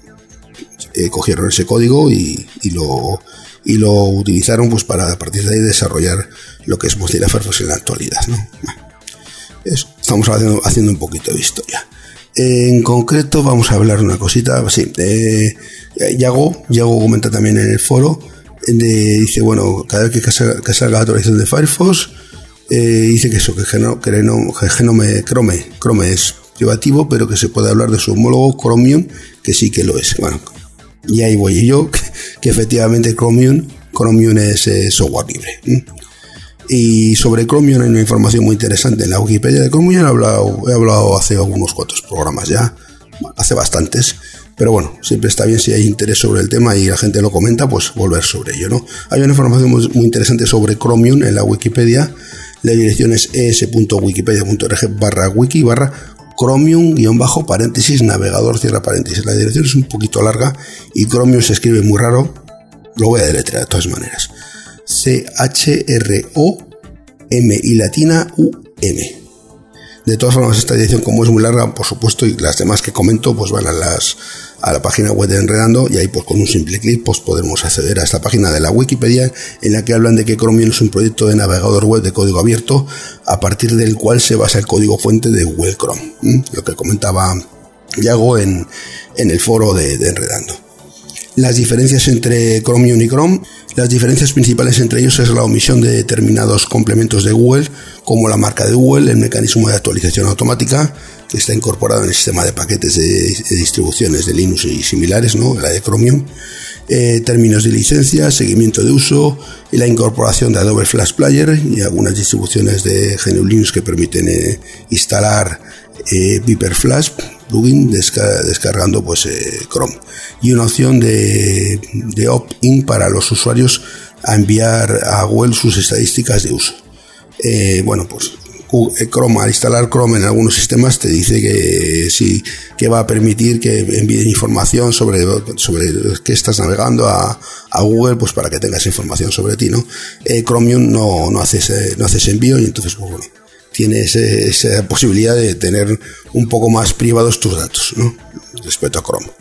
eh, cogieron ese código y, y lo y lo utilizaron pues para a partir de ahí desarrollar lo que es Mozilla Firefox en la actualidad, ¿no? Bueno, eso, estamos haciendo, haciendo un poquito de historia. En concreto vamos a hablar una cosita, sí, eh, Yago, Yago comenta también en el foro, de, dice, bueno, cada vez que salga, que salga la actualización de Firefox, eh, dice que eso, que, Geno, que, no, que Genome, Chrome, Chrome es privativo, pero que se puede hablar de su homólogo Chromium, que sí que lo es. Bueno, y ahí voy yo, que, que efectivamente Chromium, Chromium es eh, software libre. ¿eh? Y sobre Chromium hay una información muy interesante en la Wikipedia de Chromium. He hablado, he hablado hace algunos cuantos programas ya, hace bastantes, pero bueno, siempre está bien si hay interés sobre el tema y la gente lo comenta, pues volver sobre ello, ¿no? Hay una información muy, muy interesante sobre Chromium en la Wikipedia. La dirección es es.wikipedia.org barra wiki barra Chromium guión bajo paréntesis navegador cierra paréntesis. La dirección es un poquito larga y Chromium se escribe muy raro. Lo voy a deletrear de todas maneras. C H R O M y latina U M. De todas formas, esta dirección, como es muy larga, por supuesto, y las demás que comento, pues van a las a la página web de Enredando, y ahí pues con un simple clic pues podemos acceder a esta página de la Wikipedia en la que hablan de que Chromium es un proyecto de navegador web de código abierto a partir del cual se basa el código fuente de Google Chrome, ¿Mm? Lo que comentaba Yago en, en el foro de, de Enredando. Las diferencias entre Chromium y Chrome. Las diferencias principales entre ellos es la omisión de determinados complementos de Google, como la marca de Google, el mecanismo de actualización automática, que está incorporado en el sistema de paquetes de, de distribuciones de Linux y similares, ¿no? La de Chromium, eh, términos de licencia, seguimiento de uso, y la incorporación de Adobe Flash Player y algunas distribuciones de G N U Linux que permiten eh, instalar eh, Viper Flash plugin desca- descargando pues eh, Chrome, y una opción de, de opt-in para los usuarios a enviar a Google sus estadísticas de uso. Eh, bueno, pues Chrome, al instalar Chrome en algunos sistemas te dice que sí, que va a permitir que envíen información sobre, sobre qué estás navegando a, a Google, pues para que tengas información sobre ti, ¿no? Eh, Chromium no, no hace ese, no hace ese envío, y entonces pues bueno, tienes esa posibilidad de tener un poco más privados tus datos, ¿no? Respecto a Chrome.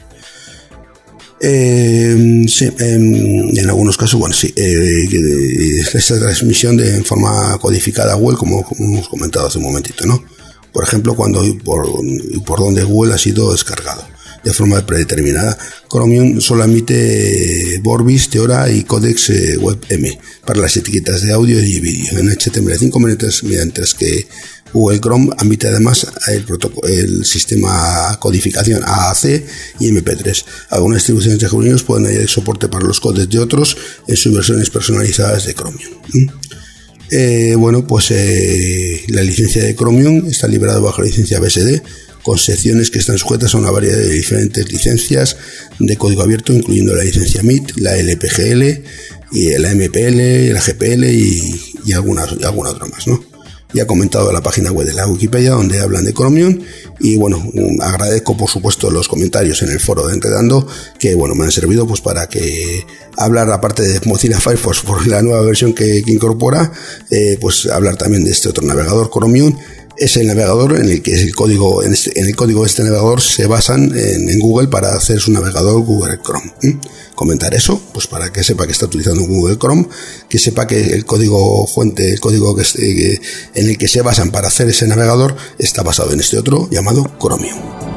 Eh, sí, en, en algunos casos, bueno, sí, eh, esta transmisión de en forma codificada a Google, como, como hemos comentado hace un momentito, ¿no? Por ejemplo, cuando y por, y por donde Google ha sido descargado de forma predeterminada. Chromium solo admite Vorbis, Theora y Codex eh, WebM para las etiquetas de audio y vídeo en H T M L cinco, mientras que Google Chrome admite además el, el sistema codificación A A C y M P tres. Algunas distribuciones de Chromium pueden añadir soporte para los codecs de otros en sus versiones personalizadas de Chromium. ¿Mm? Eh, bueno, pues eh, la licencia de Chromium está liberada bajo la licencia B S D, con secciones que están sujetas a una variedad de diferentes licencias de código abierto, incluyendo la licencia M I T, la L P G L, y la M P L, la G P L y, y algunas y alguna otra más, ¿no? ya comentado la página web de la Wikipedia donde hablan de Chromium. Y bueno, agradezco por supuesto los comentarios en el foro de Enredando, que bueno, me han servido pues para que hablar, aparte de Mozilla Firefox por la nueva versión que, que incorpora, eh, pues hablar también de este otro navegador Chromium. Es el navegador en el que el código en, este, en el código de este navegador se basan en, en Google para hacer su navegador Google Chrome. ¿Mm? Comentar eso, pues para que sepa que está utilizando Google Chrome, que sepa que el código fuente, el código que, que, en el que se basan para hacer ese navegador está basado en este otro llamado Chromium.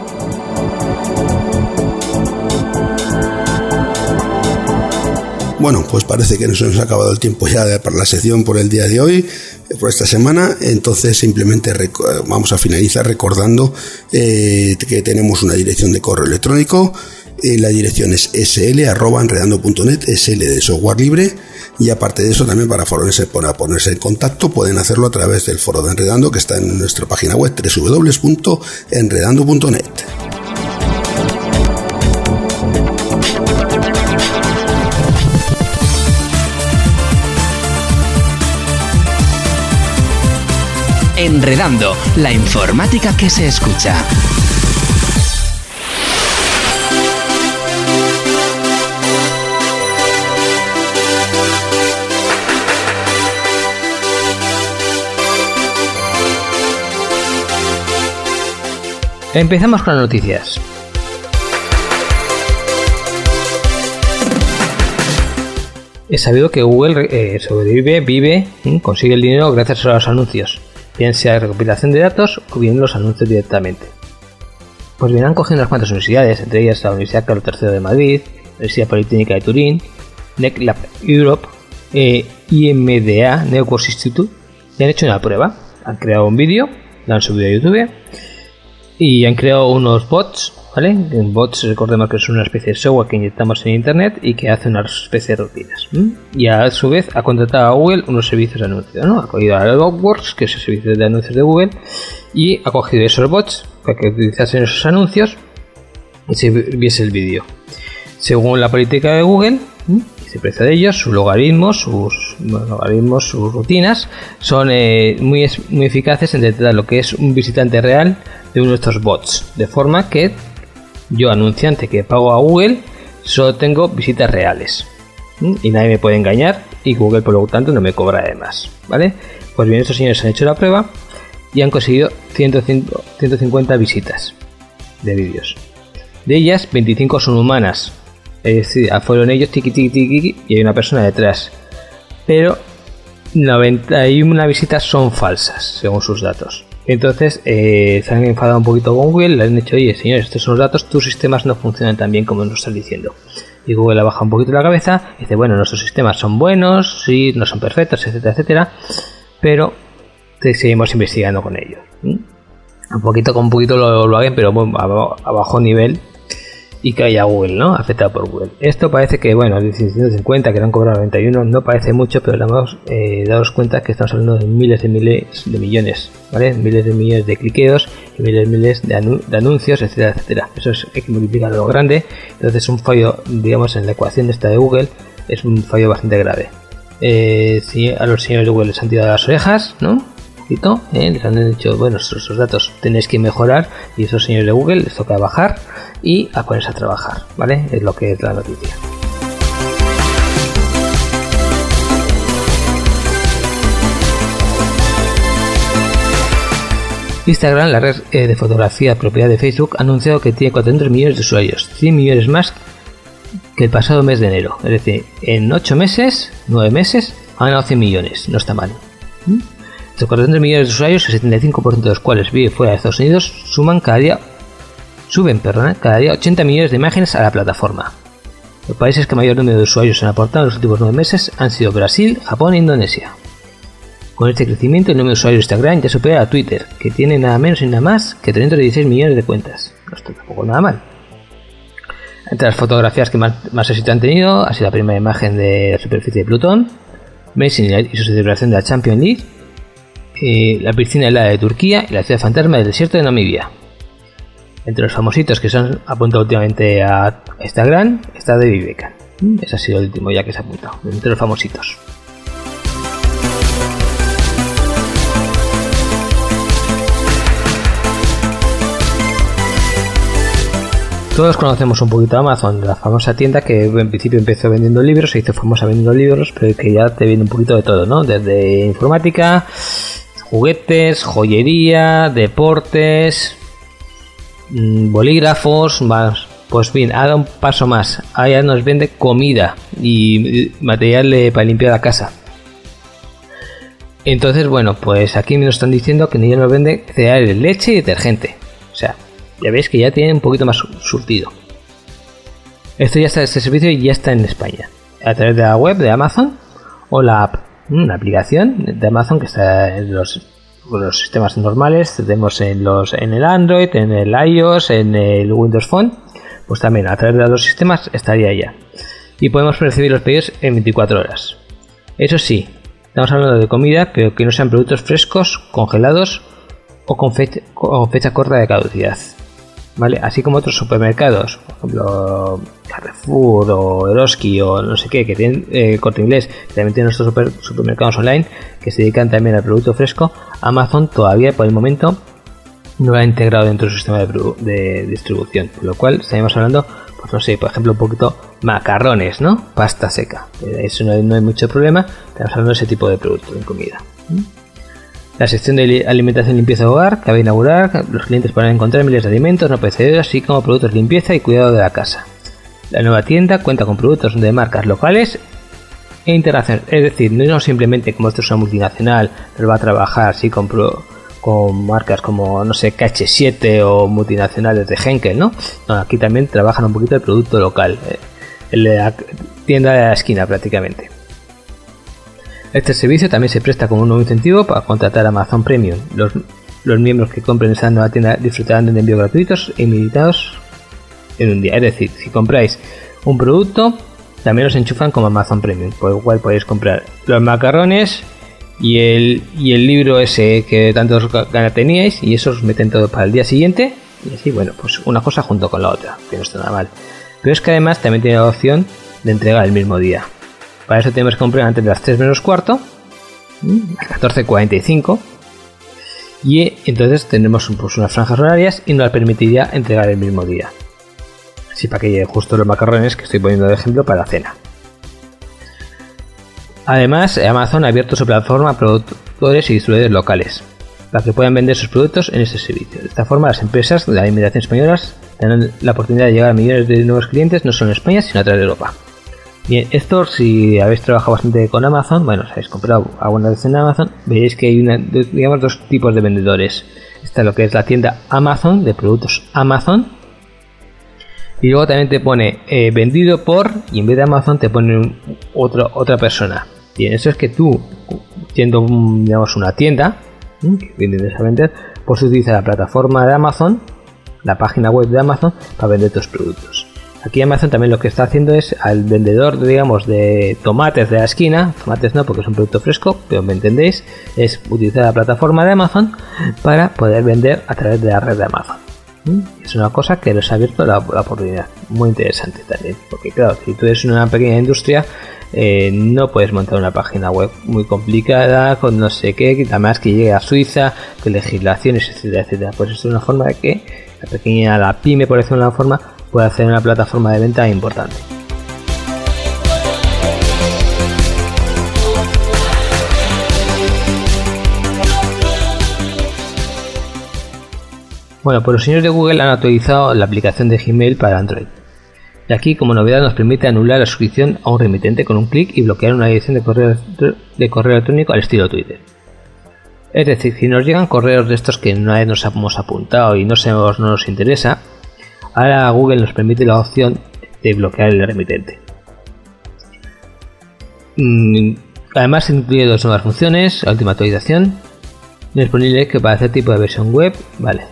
Bueno, pues parece que nos hemos acabado el tiempo ya de, para la sección por el día de hoy, por esta semana. Entonces simplemente rec- vamos a finalizar recordando eh, que tenemos una dirección de correo electrónico. Eh, la dirección es sl arroba enredando punto net, sl de software libre. Y aparte de eso, también para ponerse, para ponerse en contacto pueden hacerlo a través del foro de Enredando, que está en nuestra página web doble u doble u doble u punto enredando punto net.
Enredando, la informática que se escucha.
Empezamos con las noticias. Es sabido que Google eh, sobrevive, vive, ¿eh? consigue el dinero gracias a los anuncios, bien sea recopilación de datos o bien los anuncios directamente. Pues bien, han cogido unas cuantas universidades, entre ellas la Universidad Carlos tercero de Madrid, la Universidad Politécnica de Turín, NetLab Europe, eh, I M D A, Networks Institute, y han hecho una prueba. Han creado un vídeo, lo han subido a YouTube y han creado unos bots, ¿vale? En bots, recordemos que es una especie de software que inyectamos en internet y que hace una especie de rutinas. ¿Mm? Y a su vez ha contratado a Google unos servicios de anuncio, ¿no? Ha cogido a AdWords, que es el servicio de anuncios de Google, y ha cogido esos bots para que utilizasen esos anuncios y se viese el vídeo. Según la política de Google, ¿Mm? se precia de ellos, sus logaritmos, sus bueno, logaritmos, sus rutinas son eh, muy, muy eficaces en detectar lo que es un visitante real de uno de estos bots, de forma que yo, anunciante que pago a Google, solo tengo visitas reales ¿sí? y nadie me puede engañar y Google por lo tanto no me cobra de más, ¿vale? Pues bien, estos señores han hecho la prueba y han conseguido ciento cincuenta visitas de vídeos. De ellas, veinticinco son humanas, es decir, fueron ellos tiqui tiqui tiqui y hay una persona detrás, pero noventa y una visitas son falsas según sus datos. Entonces eh, se han enfadado un poquito con Google, le han dicho, oye señores, estos son los datos, tus sistemas no funcionan tan bien como nos estás diciendo. Y Google le baja un poquito la cabeza y dice, bueno, nuestros sistemas son buenos, sí, no son perfectos, etcétera, etcétera, pero te seguimos investigando con ellos. ¿Mm? Un poquito con un poquito lo, lo hagan, pero bueno, a, a bajo nivel. Y que haya Google, ¿no? Afectado por Google. Esto parece que, bueno, ciento cincuenta que le han cobrado noventa y uno, no parece mucho, pero hemos eh, daros cuenta que estamos hablando de miles de miles de millones, ¿vale? Miles de millones de cliqueos y miles de miles de, anu- de anuncios, etcétera, etcétera. Eso es, hay que multiplicarlo lo grande. Entonces, un fallo, digamos, en la ecuación esta de Google es un fallo bastante grave. Eh, si a los señores de Google les han tirado las orejas, ¿no? ¿Eh? Les han dicho, bueno, estos datos tenéis que mejorar y esos señores de Google les toca bajar y a ponerse a trabajar, ¿vale? Es lo que es la noticia. Instagram, la red eh, de fotografía propiedad de Facebook, ha anunciado que tiene cuatrocientos millones de usuarios, cien millones más que el pasado mes de enero. Es decir, en ocho meses, nueve meses, han ganado cien millones, no está mal. ¿Mm? Estos cuatrocientos millones de usuarios, el setenta y cinco por ciento de los cuales vive fuera de Estados Unidos, suman cada día, suben perdona, cada día ochenta millones de imágenes a la plataforma. Los países que mayor número de usuarios han aportado en los últimos nueve meses han sido Brasil, Japón e Indonesia. Con este crecimiento, el número de usuarios de Instagram ya supera a Twitter, que tiene nada menos y nada más que trescientos dieciséis millones de cuentas. No está tampoco nada mal. Entre las fotografías que más, más éxito han tenido, ha sido la primera imagen de la superficie de Plutón, Messi y su celebración de la Champions League, Eh, la piscina helada de Turquía y la ciudad fantasma del desierto de Namibia. Entre los famositos que se han apuntado últimamente a Instagram está David Beckham. Ese ha sido el último ya que se ha apuntado, entre los famositos. Todos conocemos un poquito Amazon, la famosa tienda que en principio empezó vendiendo libros, se hizo famosa vendiendo libros, pero que ya te viene un poquito de todo, ¿no? Desde informática, juguetes, joyería, deportes, bolígrafos, más. Pues bien, haga un paso más. Allá nos vende comida y material de, para limpiar la casa. Entonces, bueno, pues aquí nos están diciendo que ya nos vende cereales, leche y detergente. O sea, ya veis que ya tiene un poquito más surtido. Esto ya está, este servicio ya está en España. A través de la web de Amazon o la app, una aplicación de Amazon que está en los, los sistemas normales. Tenemos en los en el Android, en el iOS, en el Windows Phone. Pues también a través de los sistemas estaría ya. Y podemos recibir los pedidos en veinticuatro horas. Eso sí, estamos hablando de comida, pero que no sean productos frescos, congelados o con fecha, con fecha corta de caducidad. ¿Vale? Así como otros supermercados, por ejemplo Carrefour o Eroski o no sé qué, que tienen eh, Corte Inglés, también tienen nuestros super, supermercados online que se dedican también al producto fresco. Amazon todavía por el momento no lo ha integrado dentro de su sistema de, de distribución, por lo cual estaríamos hablando, pues no sé, por ejemplo un poquito macarrones, ¿no? Pasta seca, eso no hay, no hay mucho problema, estamos hablando de ese tipo de producto en comida. La sección de alimentación y limpieza de hogar cabe inaugurar, los clientes podrán encontrar miles de alimentos no perecederos, así como productos de limpieza y cuidado de la casa. La nueva tienda cuenta con productos de marcas locales e internacionales, es decir, no simplemente como esto es una multinacional, pero va a trabajar así con pro, con marcas como, no sé, K H siete o multinacionales de Henkel, ¿no? No, aquí también trabajan un poquito el producto local, eh, la tienda de la esquina prácticamente. Este servicio también se presta como un nuevo incentivo para contratar a Amazon Premium. Los, los miembros que compren esta nueva tienda disfrutarán de envíos gratuitos e ilimitados en un día. Es decir, si compráis un producto, también os enchufan como Amazon Premium, por lo cual podéis comprar los macarrones y el, y el libro ese que tantos ganas teníais, y eso os meten todo para el día siguiente, y así, bueno, pues una cosa junto con la otra, que no está nada mal. Pero es que además también tiene la opción de entrega el mismo día. Para eso tenemos que comprar antes de las tres menos cuarto, a catorce cuarenta y cinco, y entonces tendremos pues, unas franjas horarias y nos permitiría entregar el mismo día. Así para que llegue justo los macarrones que estoy poniendo de ejemplo para la cena. Además, Amazon ha abierto su plataforma a productores y distribuidores locales para que puedan vender sus productos en ese servicio. De esta forma, las empresas de la inmigración españolas tendrán la oportunidad de llegar a millones de nuevos clientes, no solo en España, sino a través de Europa. Bien, esto, si habéis trabajado bastante con Amazon, bueno, si habéis comprado alguna vez en Amazon, veréis que hay una, digamos, dos tipos de vendedores. Está lo que es la tienda Amazon, de productos Amazon, y luego también te pone eh, vendido por, y en vez de Amazon te pone un, otro, otra persona. Bien, eso es que tú, siendo un, digamos, una tienda que vienes a vender, pues utiliza la plataforma de Amazon, la página web de Amazon, para vender tus productos. Aquí Amazon también lo que está haciendo es al vendedor, digamos, de tomates de la esquina, tomates no porque es un producto fresco, pero me entendéis, es utilizar la plataforma de Amazon para poder vender a través de la red de Amazon. Es una cosa que les ha abierto la, la oportunidad, muy interesante también, porque claro, si tú eres una pequeña industria, eh, no puedes montar una página web muy complicada, con no sé qué, además que llegue a Suiza, con legislaciones, etcétera, etcétera. Pues esto es una forma de que la pequeña, la pyme, por decirlo de una forma, puede hacer una plataforma de venta importante. Bueno, pues los señores de Google han actualizado la aplicación de Gmail para Android. Y aquí, como novedad, nos permite anular la suscripción a un remitente con un clic y bloquear una dirección de correo, de correo electrónico al estilo Twitter. Es decir, si nos llegan correos de estos que una vez nos hemos apuntado y no, sabemos, no nos interesa, ahora Google nos permite la opción de bloquear el remitente. Además, se incluye dos nuevas funciones: la última actualización, disponible que para hacer tipo de versión web, vale.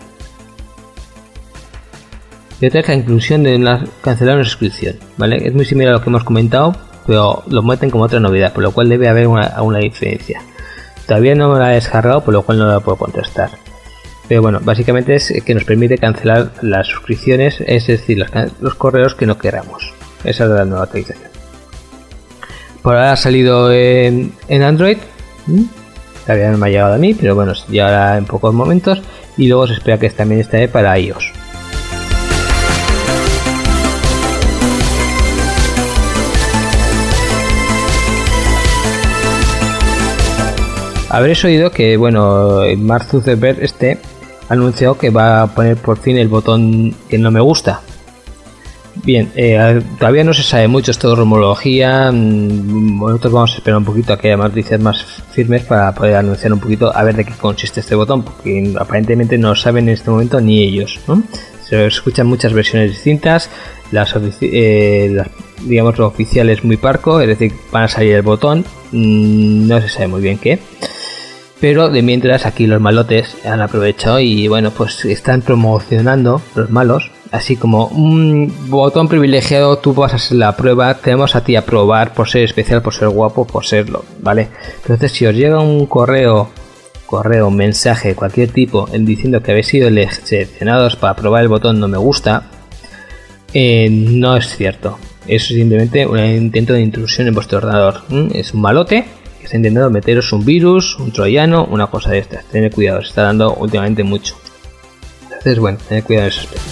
Y otra es la inclusión de una, cancelar una suscripción, ¿vale? Es muy similar a lo que hemos comentado, pero lo meten como otra novedad, por lo cual debe haber una, una diferencia. Todavía no me la he descargado, por lo cual no la puedo contestar. Pero bueno, básicamente es que nos permite cancelar las suscripciones, es decir, los, los correos que no queramos. Esa es la nueva actualización. Por ahora ha salido en, en Android, ¿Mm? todavía no me ha llegado a mí, pero bueno, llegará en pocos momentos, y luego se espera que también esté para iOS. habréis oído que, bueno, Mark Zuckerberg este ha anunciado que va a poner por fin el botón que no me gusta. Bien, eh, todavía no se sabe mucho, es todo rumorología. Nosotros vamos a esperar un poquito a que haya noticias más firmes para poder anunciar un poquito a ver de qué consiste este botón, porque aparentemente no lo saben en este momento ni ellos, ¿no? Se escuchan muchas versiones distintas, las, eh, las digamos lo oficial es muy parco, es decir, van a salir el botón, mmm, no se sabe muy bien qué. Pero de mientras aquí los malotes han aprovechado y bueno, pues están promocionando los malos, así como un botón privilegiado, tú vas a hacer la prueba, tenemos a ti a probar por ser especial, por ser guapo, por serlo, ¿vale? Entonces si os llega un correo, correo, mensaje, cualquier tipo, diciendo que habéis sido seleccionados para probar el botón no me gusta, eh, no es cierto. Es simplemente un intento de intrusión en vuestro ordenador. ¿Mm? Es un malote que está intentando meteros un virus, un troyano, una cosa de estas. Tened cuidado, se está dando últimamente mucho. Entonces, bueno, tened cuidado en ese aspecto.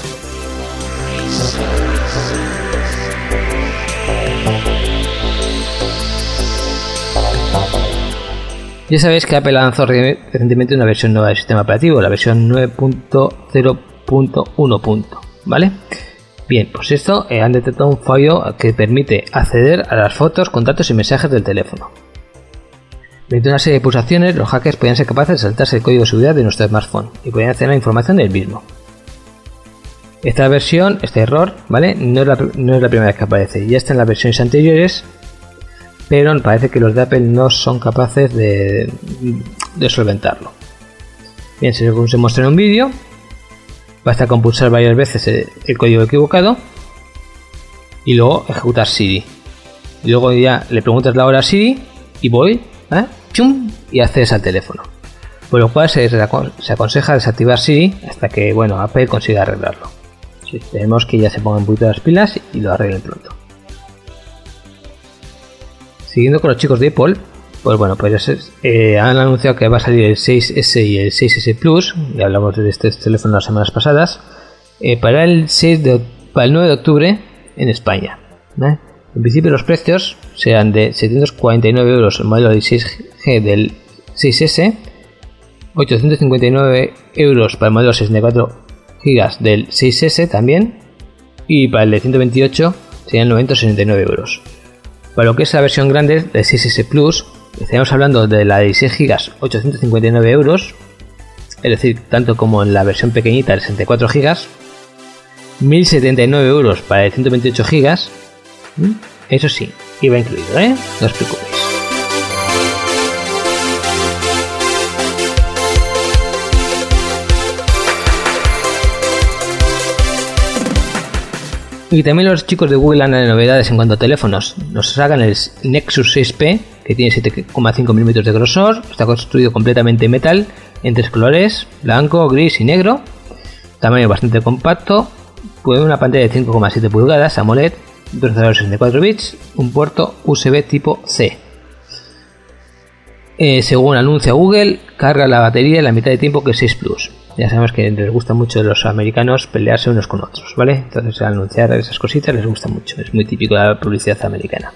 Ya sabéis que Apple lanzó recientemente una versión nueva del sistema operativo, la versión nueve punto cero punto uno, ¿vale? Bien, pues esto eh, han detectado un fallo que permite acceder a las fotos, contactos y mensajes del teléfono. Mediante una serie de pulsaciones, los hackers podían ser capaces de saltarse el código de seguridad de nuestro smartphone y podían acceder a la información del mismo. Esta versión, este error, ¿vale? No es la, no es la primera vez que aparece, ya está en las versiones anteriores, pero parece que los de Apple no son capaces de, de solventarlo. Bien, según se muestra en un vídeo, basta con pulsar varias veces el, el código equivocado y luego ejecutar Siri. Y luego ya le preguntas la hora a Siri y voy, ¿eh? ¡Chum! Y accedes al teléfono. Por lo cual se, se aconseja desactivar Siri hasta que, bueno, Apple consiga arreglarlo. Sí, esperemos que ya se pongan un poquito las pilas y lo arreglen pronto. Siguiendo con los chicos de Apple, pues bueno, pues eh, han anunciado que va a salir el seis ese y el seis ese Plus, ya hablamos de este teléfono las semanas pasadas, eh, para el seis de, para el nueve de octubre en España, ¿eh? En principio los precios serán de setecientos cuarenta y nueve euros el modelo dieciséis G del seis ese, ochocientos cincuenta y nueve euros para el modelo sesenta y cuatro gigas del seis ese también, y para el de ciento veintiocho serían novecientos sesenta y nueve euros. Para lo que es la versión grande del seis ese Plus, estaríamos hablando de la de dieciséis gigas, ochocientos cincuenta y nueve euros, es decir, tanto como en la versión pequeñita de sesenta y cuatro gigas, mil setenta y nueve euros para el ciento veintiocho gigas, eso sí, iba incluido, ¿eh? No os preocupéis. Y también los chicos de Google han dado novedades en cuanto a teléfonos. Nos sacan el Nexus seis P, que tiene siete coma cinco milímetros de grosor, está construido completamente en metal, en tres colores, blanco, gris y negro, tamaño bastante compacto, puede una pantalla de cinco coma siete pulgadas, AMOLED, procesador sesenta y cuatro bits, un puerto U S B tipo C. Eh, según anuncia Google, carga la batería en la mitad de tiempo que el seis Plus. Ya sabemos que les gusta mucho a los americanos pelearse unos con otros, ¿vale? Entonces al anunciar esas cositas les gusta mucho, es muy típico de la publicidad americana.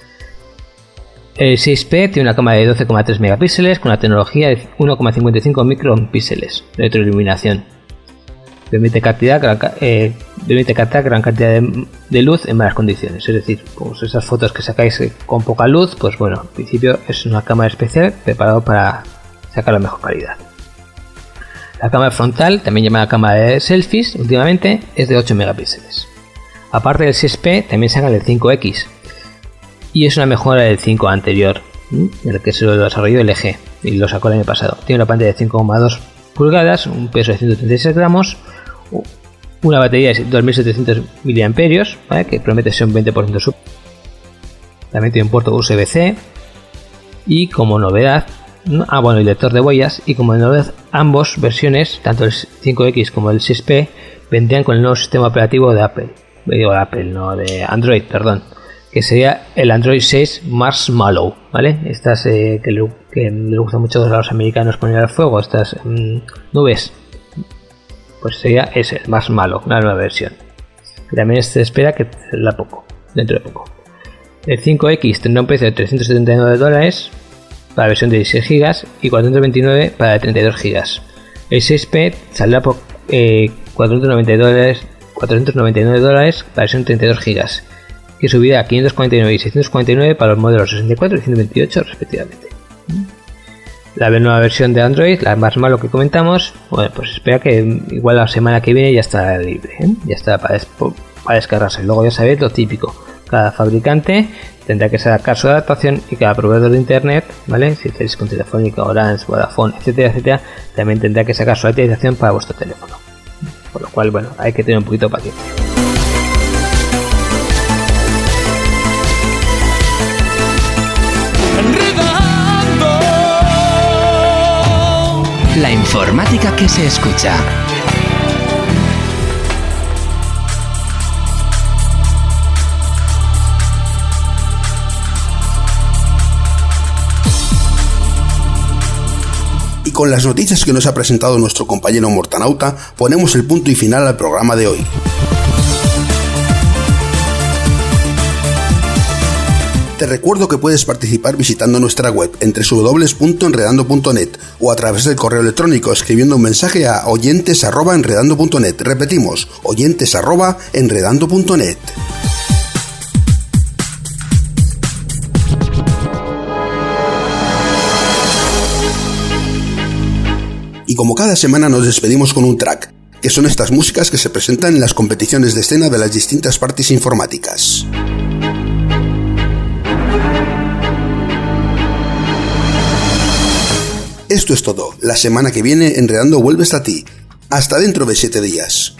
El seis P tiene una cámara de doce coma tres megapíxeles con una tecnología de uno coma cincuenta y cinco micropíxeles de retroiluminación. Permite, cantidad, gran, eh, permite captar gran cantidad de, de luz en malas condiciones, es decir, pues esas fotos que sacáis con poca luz, pues bueno, en principio es una cámara especial preparada para sacar la mejor calidad. La cámara frontal, también llamada cámara de selfies, últimamente es de ocho megapíxeles. Aparte del seis P, también sacan el cinco equis y es una mejora del cinco anterior, en el que se lo desarrolló el L G y lo sacó el año pasado. Tiene una pantalla de cinco coma dos pulgadas, un peso de ciento treinta y seis gramos, una batería de dos mil setecientos miliamperios hora, ¿vale? Que promete ser un veinte por ciento superior. También tiene un puerto U S B C y como novedad, ah bueno, el lector de huellas, y como novedad ambos versiones, tanto el cinco equis como el seis P, vendrían con el nuevo sistema operativo de Apple, digo de Apple, no de Android, perdón, que sería el Android seis Marshmallow, ¿vale? Estas eh, que, le, que le gusta mucho a los americanos poner al fuego, estas mmm, nubes, pues sería ese, el Marshmallow, una nueva versión. Y también se espera que será poco, dentro de poco. El cinco equis tendrá un precio de trescientos setenta y nueve dólares para la versión de dieciséis gigas y cuatrocientos veintinueve para la de treinta y dos gigas. El seis P saldrá por eh, cuatrocientos noventa y nueve dólares para la versión de treinta y dos gigas, que subirá a quinientos cuarenta y nueve y seiscientos cuarenta y nueve para los modelos sesenta y cuatro y ciento veintiocho respectivamente. La nueva versión de Android, la más malo que comentamos, bueno, pues espera que igual la semana que viene ya estará libre, ¿eh? Ya está para, para descargarse. Luego ya sabéis lo típico, cada fabricante tendrá que sacar su adaptación y cada proveedor de internet, ¿vale? Si estáis con Telefónica, Orange, Vodafone, etcétera, etcétera, también tendrá que sacar su actualización para vuestro teléfono. Por lo cual, bueno, hay que tener un poquito de paciencia.
La informática que se escucha.
Y con las noticias que nos ha presentado nuestro compañero Mortanauta, ponemos el punto y final al programa de hoy. Te recuerdo que puedes participar visitando nuestra web en doble u doble u doble u punto enredando punto net o a través del correo electrónico escribiendo un mensaje a oyentes arroba enredando punto net. Repetimos, oyentes arroba enredando punto net. Y como cada semana nos despedimos con un track, que son estas músicas que se presentan en las competiciones de escena de las distintas partes informáticas. Esto es todo. La semana que viene Enredando vuelve hasta ti. Hasta dentro de siete días.